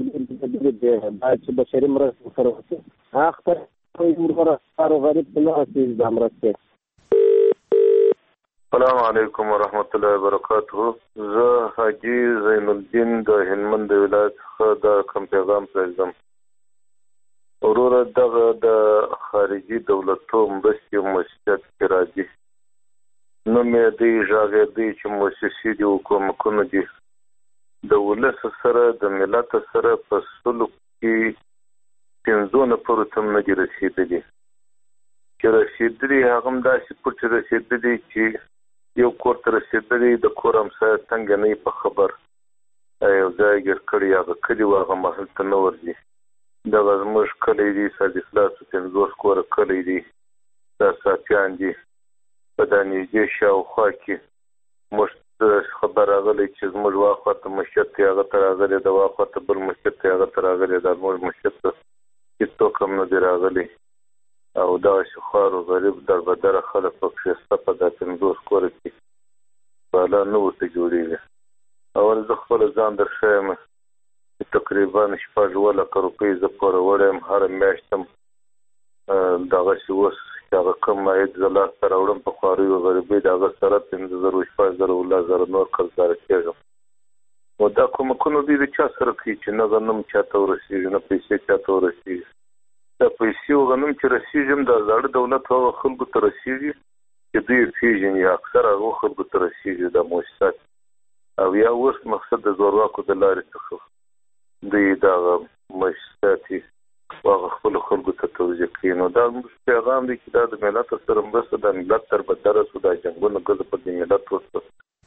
چې بشري مرسته سره وکړي اخته یو ورته غریب نه اساس د مرسته السلام علیکم ورحمت الله وبرکاته. زه حاجی زین الدین د هلمند ولایت څخه د کوم پیغام پرېږدم. وروره دغه د خارجي دولتو مرستې مؤسسات کې راځي، نو مې دی غږېدی چې مؤسسې دي حکومتونه دي د ولس سره د ملت سره په سلوک کې پنځو نفرو ته نه دي رسېدلي، چې رسېدلي هغه هم داسې پټ رسېدلي چې یو کور ته رسېدلی د کور همسایه څنګه نه په خبر یو ځای ګیر کړي هغه کلي و هغه محل ته نه ورځي. دغه زموږ کلی دی صادقلاس پنځوس کوره کلی دی، دا صافیان دي په دا نږدې شاوخوا کې موږ خبر راغلی چې زموږ واخوا ته مشت دی هغه ته راغلی، د واخوا ته بل مشت دی هغه ته راغلی، دا زموږ مشت ته هېڅوک هم نه دی راغلی او دغسې خوار و غریب دربدره خلک پکښې شته په دا پنځوس کوره کې بالا نه ورته جوړېږي. اول زه خپله ځان در ښه یم چې تقریبا شپږ اووه لکه روپۍ زه پوره وړی یم، هره میاشت هم دغسې اوس چې هغه کوم عاید زه لاسته راوړم په خوارۍ و غریبۍ د هغه سره پنځه زره شپږ زره اوله زره نور قرضداره کېږم. نو دا کومکونه دوی د چا سره کوي چې نه غنم چاته ورسېږي نه پیسې چاته ورسېږي. دا پیسې او غنم چې رسېږي هم د زاړه دولت هغه خلکو ته رسېږي چې دوی یې پېژني، اکثره هغو خلکو ته رسېږي دا مؤسسات، او یا اوس مقصد د زورواکو د لارې څخه دوی دغه مؤسسات یې هغه خپلو خلکو ته توضیح کوي. نو دا پیغام دی چې دا د ملت سره مرسته د ملت تر بدره سو، دا جنګونه ګزه په د ملت وسته.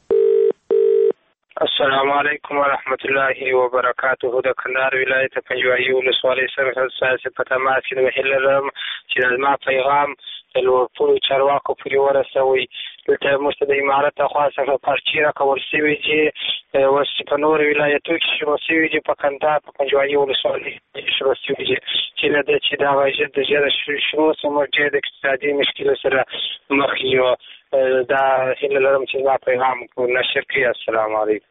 السلام علیکم ورحمت الله وبرکاته. د کندهار ولایت پنجوايي ولسوالۍ سره سیاسي په تماس کې د هیله لرم چې زما پیغام د لوړپوړو چارواکو پورې ورسوئ. دلته موږ ته د امارت لخوا څخه پارچې راکول شوي چې اوس په نورو ولایتو کې شروع شوي دي، په کندهار په پنجوايي ولسوالۍ کې شروع شوي دي چې له دې چې دغه ژر د ژره شروع سو موږ ډېر د اقتصادي مشکلو سره مخ یو. دا هیله لرم چې زما پیغام نشر کړي. السلام علیکم.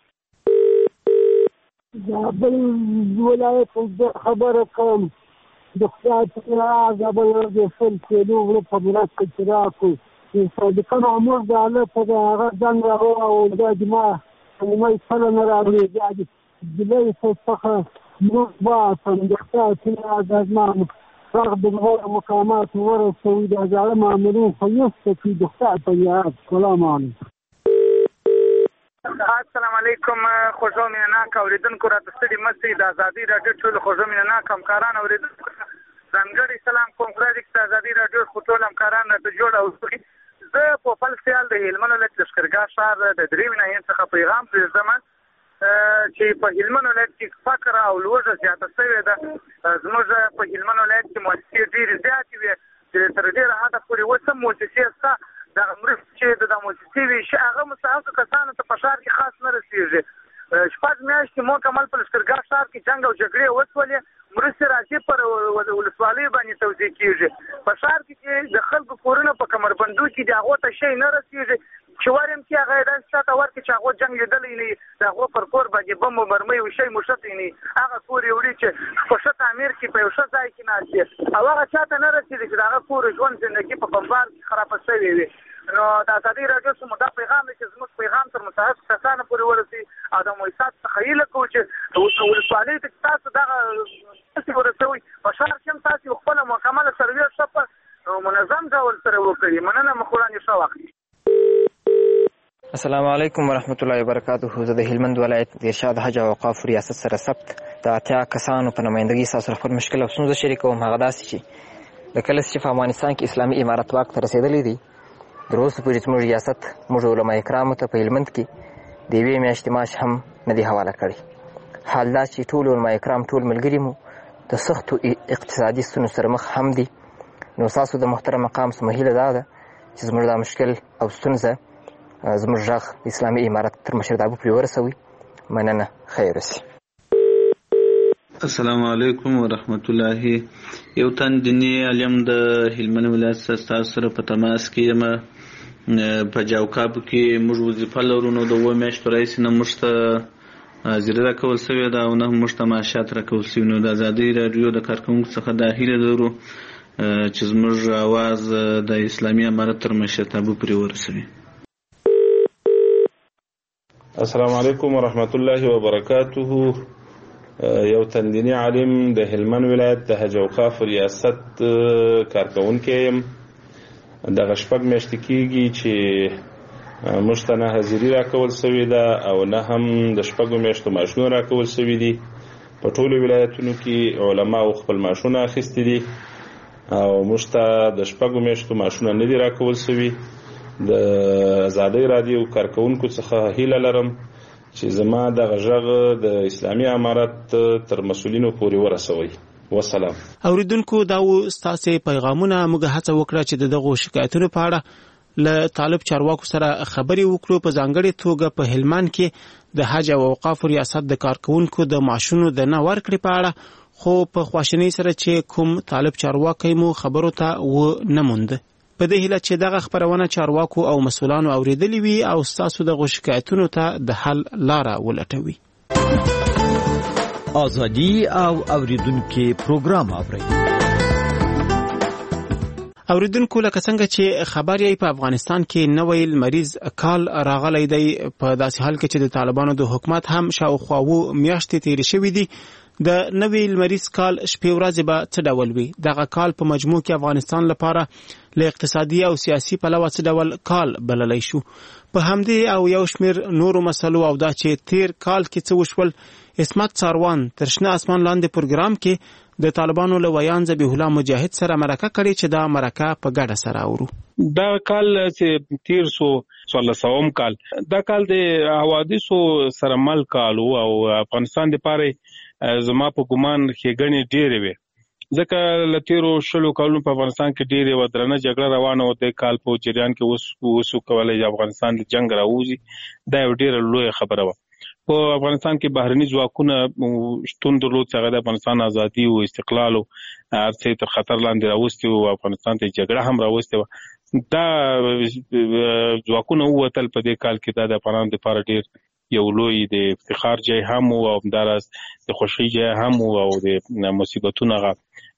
زابل ولایت خبره کوم د خدای په زابل د فل کېلو غلو په مرسته کې راکړو چې صادقانه عمر د الله په هغه ځان راغو او د جما مې فل نه راغلی د دې څخه موږ با صندوق ته ازمان رغب الغور مقامات ورثوي د ځاله مامورین خو یې چې د خدای په یاد. سلام علیکم. السلام علیکم. خوږو مینهناک اورېدونکو راته ستړي مه شئ. د ازادي راډیو ټولو خوږو مینهناک همکاران اورېدونکو ځانګړی سلام کوم. خدای دې د ازادي راډیو خو ټول همکاران راته جوړ او زه په خپل خیال د هلمند ولایت لښکرګاه ښار د درېیمې ناحیې څخه پیغام پرېږدم چې په هلمند ولایت کې فقر او لوږه زیاته شوې ده. زموږ په هلمند ولایت کې مؤسسې ډېرې زیاتې وې چې تر ډېره حده پورې اوس هم مؤسسې شته. دغه مرستې چې د دغه مؤسسې وي هغه مستحقو کسانو ته په ښار کې خاص نه رسېږي. شپږ میاشتې مکمل په لښکرګاه ښار کې جنګ او جګړې وشولې، مرستې راځي پر ولسوالیو باندې توزیع کېږي. په ښار کې چې د خلکو کورونه په کمربندو کې د هغو ته شی نه رسېږي چې ور یم چې هغه یې داسې چاته ورکړي چې هغو جنګ لیدلی نه وي، د هغو پر کور باندې بم و مرمۍ و شی موشتی نه وي، هغه کور یې وړي چې په ښه تعمیر کې په یو ښه ځای کې ناست وي او هغه چاته نه رسېږي چې د هغه کور ژوند زندګي په بمبار کې خرابه شوې وي. نو د ازادي راډیو څخه دا پیغام دی چې زموږ پیغام تر مستحقو کسانو پورې ورسوي او د مؤسسات څخه هیله کوو چې ولسوالۍ ته چې تاسو دغه مرستې ورسوئ، په ښار کې هم تاسو خپله مکمله سروې ښه په منظم ډول سره وکړي. مننه. مخ وړاندې ښه وخت. السلام علیکم ورحمت الله وبرکاته. زه د هلمند ولایت د ارشاد حج او اوقاف ریاست سره ثبت د اتیا کسانو په نمایندګۍ ستاسو خپل مشکل او ستونزه شریکوم. هغه داسې چې د کله چې په افغانستان کې اسلامي امارت واک ته رسېدلی دی، تر اوسه پورې زموږ ریاست موږ علما کرامو ته په هلمند کې د یوې میاشتې معاش هم نه دی حواله کړی. حال دا چې ټول علما کرام ټول ملګري مو د سختو اقتصادي ستونزو سره مخ هم دي. نو ستاسو د محترم مقام څخه هیله دا ده چې زموږ دا مشکل او ستونزه زموږ غږ اسلامي امارت تر مشرتابه پورې ورسوي. مننه. خیر اوسئ. السلام علیکم ورحمت الله. یو تن دیني عالم د هلمند ولایت ستاسو سره په تماس کې یم. په جاوکاب کې موږ وظیفه لرو، نو د اووه میاشتو راهیسې نه موږ ته حاضري راکول شوې ده او نه موږ ته معاشات راکول شوي. نو د ازادي راډیو د کارکوونکو څخه دا هیله لرو چې زموږ اواز د اسلامي امارت تر مشرتابه پورې ورسوي. السلام علیکم ورحمت الله وبرکاته. یو تندینی عالم د هلمند ولایت د حج اوقاف ریاست کارکونکی یم. دغه شپږ میاشتې کېږي چې موږ ته نه حاضري راکول سوې ده او نه هم د شپږو میاشتو معاشونه راکول سوي دي. په ټولو ولایتونو کې علماو خپل معاشونه اخیستي دي او موږ ته د شپږو میاشتو معاشونه نه دي راکول سوي. د ازادۍ رادیو کارکونکو څخه هیله لرم چې زما دغه غږ د اسلامي امارت تر مسؤلینو پورې ورسوي. والسلام. اوریدونکو دا و ستاسو پیغامونه. موږ هڅه وکړه چې دغه شکایتونو په اړه له طالب چارواکو سره خبرې وکړو، په ځانګړې توګه په هلمند کې د حج او اوقاف ریاست د کارکونکو د معاشونو د نه ورکړې په اړه، خو په خواشینۍ سره چې کوم طالب چارواکی مو خبرو ته و نه موند. په دې هیله چې دغه خبرونه چارواکو او مسؤلانو اوریدلې وي او ستاسو د شکایتونو ته د حل لاره ولټوي. ازادي او اوریدونکو پروګرام اوري. اوریدونکو لکه څنګه چې خبر یې په افغانستان کې نوې لمریز کال راغلی دی، په داسې حال کې چې د طالبانو د حکومت هم شاوخوا و میاشتې تیرې شوې دي. د نوې لمریز کال شپې ورځې به څه ډول وي؟ دغه کال په مجموع کې افغانستان لپاره له اقتصادي او سیاسي پلوه څه ډول کال بللی شو؟ په همدې او یو شمېر نورو مسلو او دا چې تیر کال کې څه وشول، عصمت ساروان تر شنه اسمان لاندې پروګرام کې د طالبانو له ویان ذبیح الله مجاهد سره مرکه کړې چې دا مرکه په ګډه سره اورو. دا کال چې تیر سو څوارلسم کال، دا کال د حوادثو سره مل کال او افغانستان لپاره زما په ګمان ښېګڼې ډېرې وې، ځکه له تیرو شلو کالونو په افغانستان کې ډېرې و درنه جګړه روانه وه. د کال په جریان کې وسو کولی چې افغانستان د جنګ راوځي، دا یو ډېره لویه خبره وه. په افغانستان کې بهرني ځواکونه شتون درلود چې هغه د افغانستان ازادي او استقلال او هر څه تر خطر لاندې راوستي وو. افغانستان ته جګړه هم راوستې وه. دا ځواکونه ووتل په دې کال کې. دا د افغانانو لپاره ډېر یو لوی د افتخار ځای هم و او همداراز د خوښۍ ځای هم و او د مصیبتونو هغه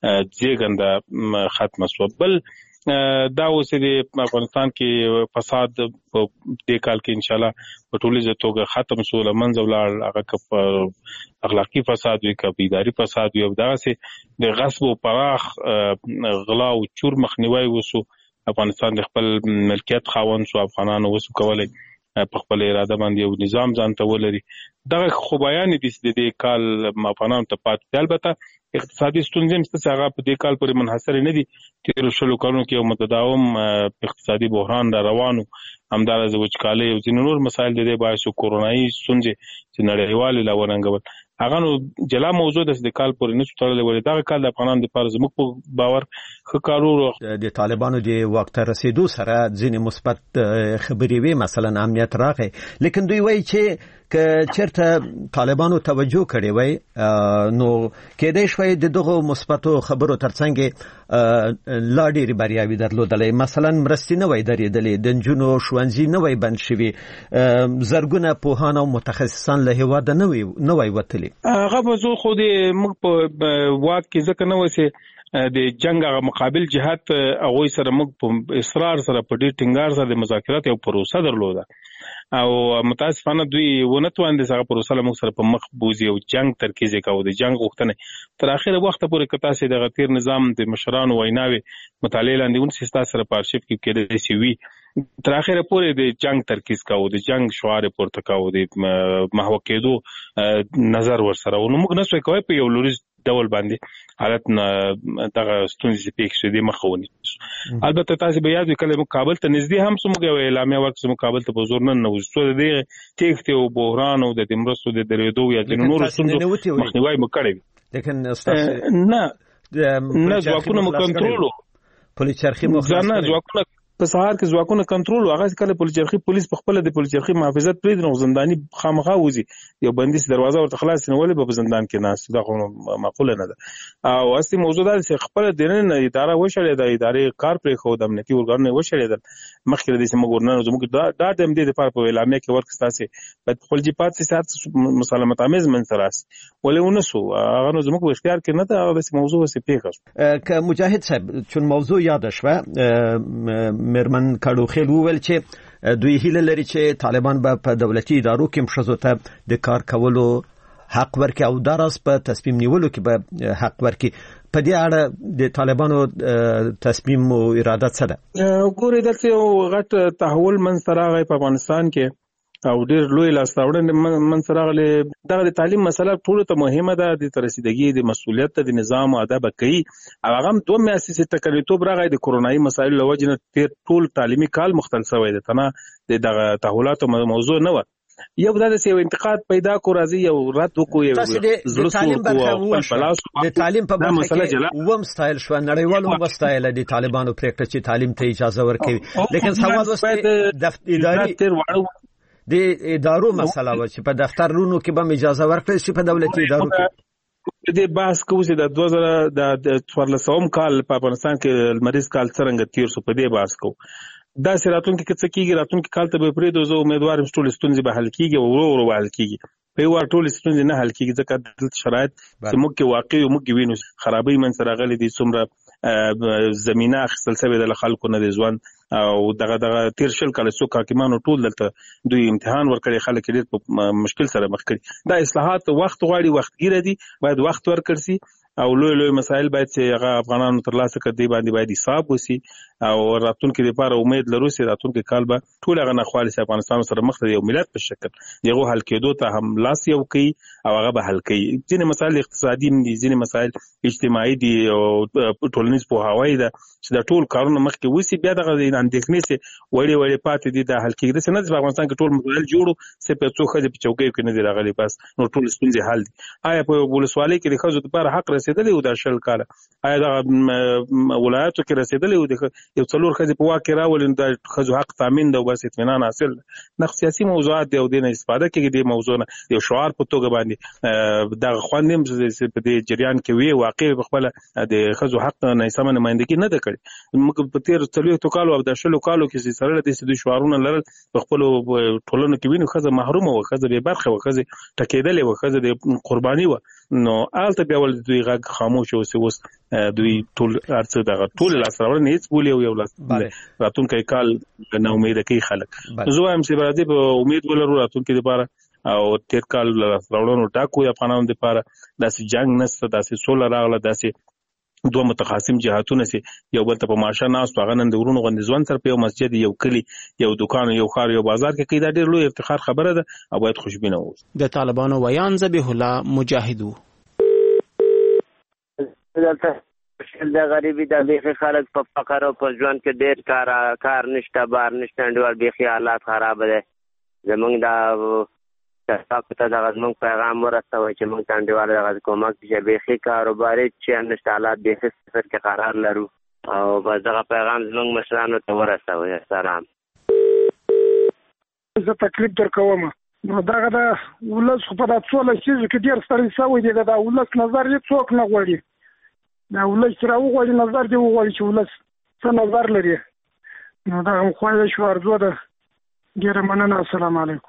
زېږنده ختمه سوه. بل دا اوس د افغانستان کې فساد په دې کال کې انشاءالله په ټولیزه توګه ختم سو، له منځه ولاړ. هغه که په اخلاقي فساد وي که په اداري فساد وي، او دغسې د غصب او پراخ غلا او چور مخنیوی وسو. افغانستان د خپل ملکیت خاوند سو، افغانانو وسو کولی په خپل اراده باندې یو نظام ځان ته ولري. دغه خوبایانې دي چې د دې کال افغانانو ته پاتې دي. البته اقتصادي ستونزې هم شته چې هغه په دې کال پورې منحصرې نه دي. تېرو شلو کلونو کې یو متداوم اقتصادي بحران را روان و، همداراز وچکالۍ او ځینې نور مسایل د دې باعث کورونایي ستونزې چې نړیوالې لا وننګول. هغه نو جلا موضوع ده چې د کال پورې نه شو تړلی. ولې دغه کال د افغانانو لپاره زموږ په باور ښه کار و. د طالبانو د واک ته رسېدو سره ځینې مثبت خبرې وې، مثلا امنیت راغی، لیکن دوی وایي چې که چېرته طالبانو توجه کړې وای نو کېدای شوی د دغو مثبتو خبرو ترڅنګ لا ډېرې بریاوې درلودلی. مثلا مرستې نه وای درېدلې، د نجونو ښوونځي نه وای بند شوي، زرګونه پوهان او متخصصان له هېواده نه وای وتلي. هغه به زه خو د موږ په واک کې ځکه نه وای چې د جنګ هغه مقابل جهات هغوی سره موږ په اصرار سره په ډېر ټینګار سره د مذاکرات یو پروسه درلوده او متاسفانه دوی ونه توانېدل چې هغه پروسه له موږ سره په مخ بوځي او جنګ ترکیز یې کوو. د جنګ غوښتنې تر اخره وخته پورې که تاسې دغه تېر نظام د مشرانو ویناوې مطالعې لاندې ونیسئ، ستاسو سره په ارشیف کې کېدای شي وي. تر اخره پورې د جنګ ترکیز کوو، د جنګ شعار یې پورته کوو، د محوه کېدو نظر ورسره و. نو موږ نه سوای کوی په یو لوریز ډول باندې حالت دغه ستونزې چې پېښې شوې دې مخه ونیسو. البته تاسې به یاد وي کله موږ کابل ته نږدې هم سو، موږ یوه اعلامیه ورکړه چې موږ کابل ته په زور نه ننوځو، څو د دې تېښتې او بحران او د دې مرستو د درېدو یا ځینو نورو ستونزو مخنیوی مو کړی وي. نه نه ځواکونه مو کنټرول و، پولیسچرخي مو خلاص کړی. ځواکونه په سهار کې ځواکونه کنټرول و. هغه کله پولیسچرخي پولیس په خپله د پولیسچرخي محافظت پرېږدي نو زنداني خامخا وځي، یو بندیز دروازه ورته خلاص نه ولې به په زندان کې ناست. دا خو معقوله نه ده. او اصلي موضوع دا ده چې خپله دننه اداره وشړېده، ادارې کار پرېښود، امنیتي ارګانونه یې وشړېدل. مخکې له دې چې موږ ورننوځو موږ دا د همدې دپاره په اعلامیه کې ورکړه ستاسې باید په خپل جیب پاتې سي، مسالمت آمیز منځته راسي. ولې ونه سو هغه نو زموږ په اختیار کې نه ده، هغه داسې موضوع داسې پېښه شوه. که مجاهد صاحب چون موضوع یاده شوه، میرمن کاړو خیل وویل چې دوی هیله لري چې طالبان به په دولتي ادارو کې ښځو ته د کار کولو حق ورکړي او دراس په تصمیم نیولو کې به حق ورکړي. په دې اړه د طالبانو تصمیم او اراده څه ده؟ ګورې داسې یو غټ تحول منځته راغی په افغانستان کې او ډېر لوی لاسته راوړنې منځته راغلې. دغه د تعلیم مسله ټولو ته مهمه ده، د رسیدګي د مسؤلیت د نظام او ادب کوي. او هغه هم دوه میاشتې چې تکلیتوب راغی د کرونایي مسایلو له وجې نه ټول تعلیمي کال مختل شوی دی، تنه د دغه تحولاتو موضوع نه وه. یو دا چې یو انتقاد پیدا کو راځي یو رد وکړو یو د تعلیم برخه د تعلیم په برخه کې ووم سټایل شو نړیوالو وسټایل د طالبانو پریکټ چې تعلیم ته اجازه ورکوي، لیکن سوال وسته د اداري د ادارو مسله و چې په دفترونو کې به اجازه ورکړي شي په دولتي ادارو کې. د باس کوم چې د دوه زره د څوارلسم کال په افغانستان کې المریض کال څنګه تیر سو په دې باس کو دا سراتون کې څه کیږي راتون کې کال ته به پرې دوه امیدوار ټول ستونزې به حل کیږي او ورو ورو حل کیږي. په یو ټول ستونزې نه حل کیږي ځکه د شرایط چې موږ کې واقعي او موږ وینو خرابې من سره غلي دي څومره زمينه اخیستل شوی د خلکو نه د ځوان او دغه دغه تیر شل کال څو حاکمانو ټول دلته دوی امتحان ورکړي، خلک ډېر په مشکل سره مخ کړي. دا اصلاحات وخت غواړي، وختګیره دي، باید وخت ورکړي سي او لوی لوی مسایل باید چې هغه افغانانو ترلاسه کړي باندې باید حساب وسی او راتلونکي لپاره امید لرو چې راتلونکي کال به ټول هغه نخوالي چې افغانستان سره مخ دی یو ملت په شکل یو حل کېدو ته هم لاس یو کوي او هغه به حل کوي. ځینې مسایل اقتصادي دي، ځینې مسایل اجتماعي دي او ټولنیز پوهاوی ده چې د ټول کارونه مخکې وسی بیا دغه اندېښنې سي وړي وړي پاتې دي د حل کېږي. څنګه چې افغانستان کې ټول مسایل جوړو چې په څو خځې په چوکۍ کې نه دی راغلي بس نو ټول ستونزې حل دي. آیا په ولسوالۍ کې د خځو لپاره حق رسیدلی و د شل کال؟ آیا د ولایتو کې رسیدلی و د یو څلور خځې په واکه راولین د خځو حق تامین ده او بس اطمینان حاصل نه؟ سیاسي موضوعات دی او د نه استفاده کوي د موضوع نه یو شعار په توګه باندې د خوندیم په دې جریان کې وی واقع په خپل د خځو حق نه سم نمائندګي نه ده کړې. موږ په تیر څلوېښتو کالو او د شلو کالو کې سره د دې شعارونه لرل په خپل ټولنو کې وینو خځه محرومه و، خځه بې برخه و، خځه ټکېدلې و، خځه د قرباني و. نو آلته بیا ول دوی غږ خاموش او اوس دوی ټول ارڅ دغه ټول لاس راوړنه هیڅ بولی او یو لاس راتونکي کال نه امید کوي خلک. زه وایم چې برادي په امید ولرو راتونکي لپاره او تیر کال راوړنو ټاکو افغانانو لپاره داسې جنگ نشته، داسې سوله راغله، داسې دوه متخاصم جهاتونه سي یو بل ته په ماشه ناس واغه نن د ورونو غندې ځوان تر په یو مسجد یو کلی یو دکان یو خار یو بازار کې کیدا ډېر لوی افتخار خبره ده او باید خوشبینه اوسو. د طالبانو ویان ذبیح الله مجاهدو د غریبي د بیخي خلک په فقر او په ژوند کې ډېر کار کار نشته، بار نشته، انډول بیخي حالات خراب دي. زمونږ د تاسو ته دغه زموږ پیغام ورسوي چې موږ ته انډیوال دغه کومک چې بیخي کاروباري چې نشته حالات بیخي صفر کې قرار لرو او بس دغه پیغام زموږ مشرانو ته ورسوي. سلام. زه تکلیف در کوم نو دغه د ولس خو په دا څوله چیزو کې ډېر ستړی شوی دی، د ولس نظر یې څوک نه غواړي. دا ولس چې راوغواړي نظر دې وغواړي چې ولس څه نظر لري. نو دغه خواهش و ارزو ده. ډېره مننه. السلام علیکم.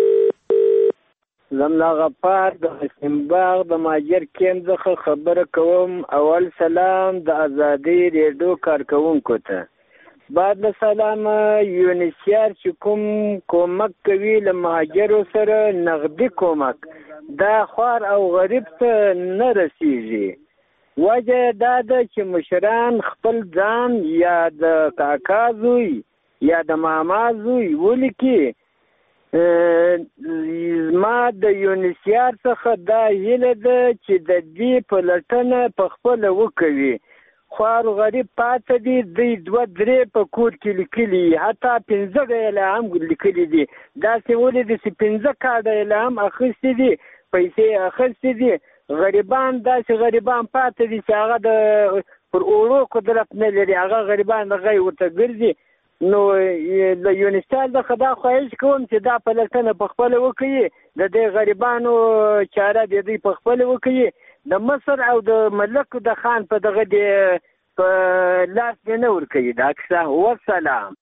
زمنا غفار د حسین باغ د ماجر کیم څخه خبره کوم. اول سلام د ازادي ریډیو کارکونکو ته. بعد له سلام یونیسیار چې کوم کومک کوي له مهاجرو سره نغدي کومک دا خوار او غریب ته نه رسیږي. وجه دا ده چې مشران خپل ځان یا د کاکا زوی یا د ماما زوی ولیکي. ما د یونیسیار څخه دا هیله ده چې د دې په لټنه په خپله وکوي. خوار غریب پاتې دي، دوی دوه درې په کور کې لیکلي، حتی پنځه ډیله هم لیکلي دي. داسې ولې دي چې پنځه کارډه هم اخیستې دي، پیسې اخیستې دي. غریبان داسې غریبان پاتې دي چې هغه د پر اوړو قدرت نه لري، هغه غریبان دغه ورته ګرځي. نو د یونیسیار څخه دا خواهش کوم چې دا په لټنه په خپله وکړي، د دې غریبانو چاره د دوی په خپله وکړي. د مصر او د ملک د خان په دغه د په لاس کې نه ورکوي دا کیسه. والسلام.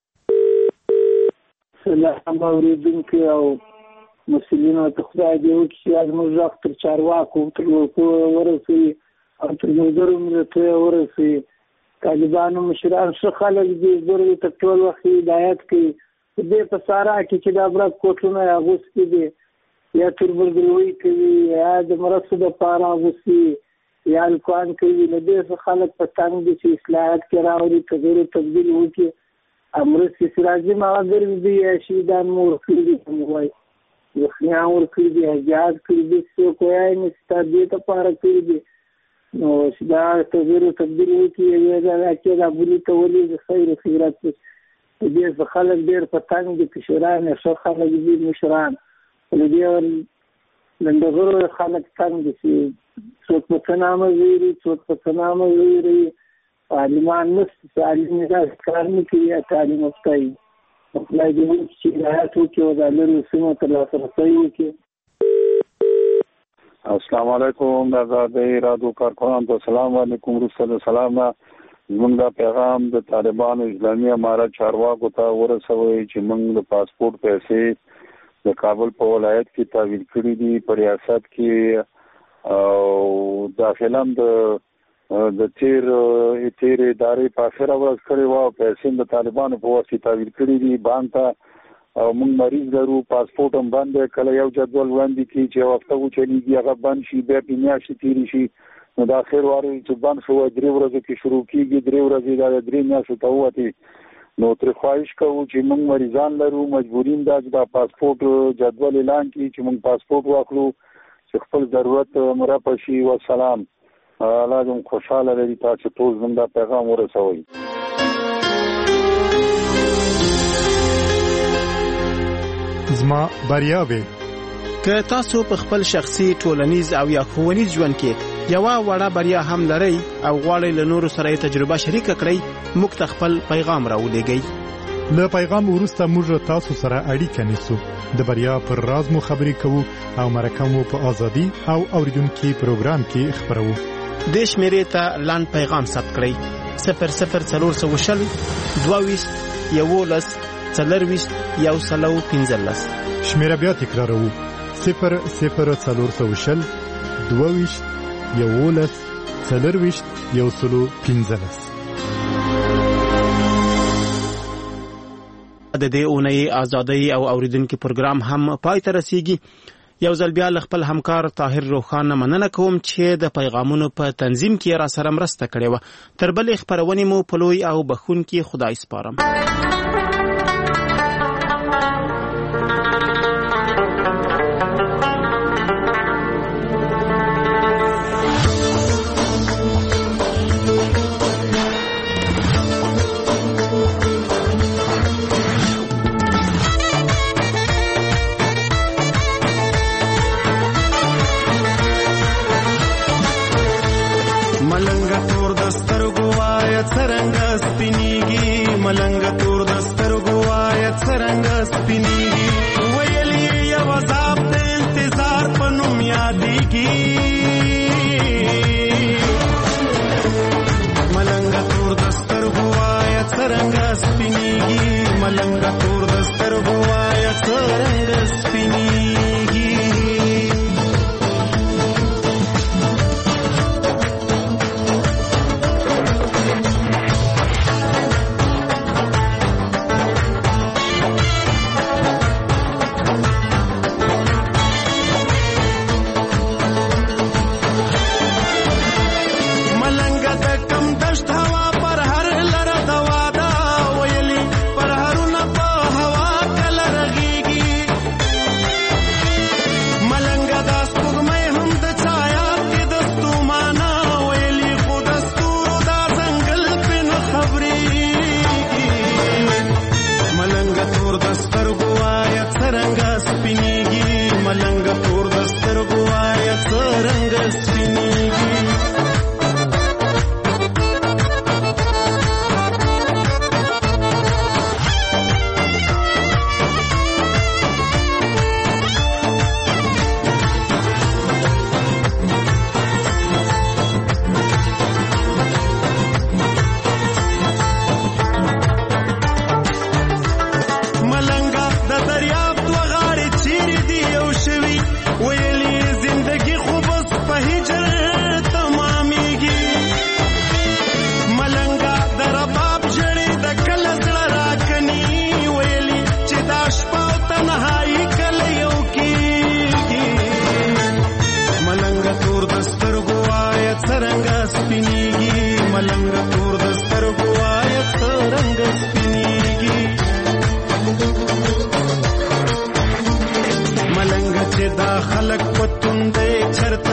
سلام اورېدونکي او مسلمانانو ته خدای دې وکړي چې زموږ غږ تر چارواکو تر ورسوي او تر ملګرو ملتونو ورسوي. طالبانو مشران ښه خلک دي، ضروري ته ټول وخت هدایت کوي، دې په سارا کې چې د ابرک کوټونه اغوستي دي یا تربرګلوي کوي یا د مرستو د پاره اغوستي یا الکوان کوي نو دې خلک په څنګه دي چې اصلاحات کې راوړي تغیر تبدیل وکړي امرس کې سراجي ماغر دي شهیدان مور کړی دي موای یخنیا ور کړی دي حجاز کړی دي څو کوی نه ستاسو ته پاره کړی دي نو دا تغیر تبدیل وکړي یا دا چې دا بلی ته ولې خیر خیرات دې خلک ډېر په څنګه دي کشران ښه خلک دي مشران دې لندغرو خلک څنګه دي څوک په تنامه ویري څوک په تنامه ویري عالمان نس عالم دا کار نه کوي تعلیم افتای خپل دې چې راځو چې ودانلو سمه تر لاسه رسوي. السلام علیکم د آزادۍ رادیو کارکونان ته السلام علیکم رسول سلام. موږ دا پیغام د طالبانو اسلامي امارت چارواکو ته ورسوي چې موږ د پاسپورت پیسې د کابل په ولایت کې تحویل کړي دي په ریاست کې او داخلا د د تیر تیر ادارې په اخر ورځ کړي وو پیسې د طالبانو په واسطه تحویل کړي دي بانک ته او موږ مریض لرو پاسپورت هم باندې کله یو جدول وړاندې کی چې وخت وو چلیږي هغه بند شي بیا په میاشتې تیری شي نو د اخر واري چې بند شو درې ورځې کې شروع کیږي درې ورځې د درې میاشتو ته وته نو تر خواهش کوو چې موږ مریضان لرو مجبورین د پاسپورت جدول اعلان کړي چې موږ پاسپورت واخلو چې خپل ضرورت مرا پشي و سلام الله دې خوشاله لري تاسو ټول زنده پیغام ورسوي. زما بریاوي که تاسو په خپل شخصي ټولنیز او یا ښوونیز ژوند کې یو وړه بریا هم لرئ او غواړئ له نورو سره تجربه شریک کړئ موږ ته خپل پیغام راولېږئ. له پیغام وروسته موږ تاسو سره اړیکه نیسو د بریا پر راز مو خبرې کوو او مرکه مو په ازادي او اوریدونکو پروګرام کې خبرو. د شمیرې ته لاند پیغام ثبت کړئ صفر صفر څلور سوه شل دوه ویشت یولس څلرویشت یو سلو پنځلس. شمیره بیا تکراروو صفر صفر څلور سوه شل دوه ویشت یولس څلرویشت یو سلو پنځلس. د دې اونۍ ازادۍ او اوریدونکو پروګرام هم پای ته رسیږي. یو ځل بیا خپل همکار طاهر روخان مننه کوم چې د پیغامونو په تنظیم کې را سره مرسته کړې و. تر بلې خبرونې مو په لوی او بخونکي خدای سپارم. ملنګ تور دستر ګوایا څرنګ سپینیږي ویلې یو عذاب د انتظار په نوم یادېږي ملنګ تور دستر ګوایا څرنګ سپینیږي ملنګ تور دستر ګوایا څرنګ سپینیږي. سپینیږي ملنګ تور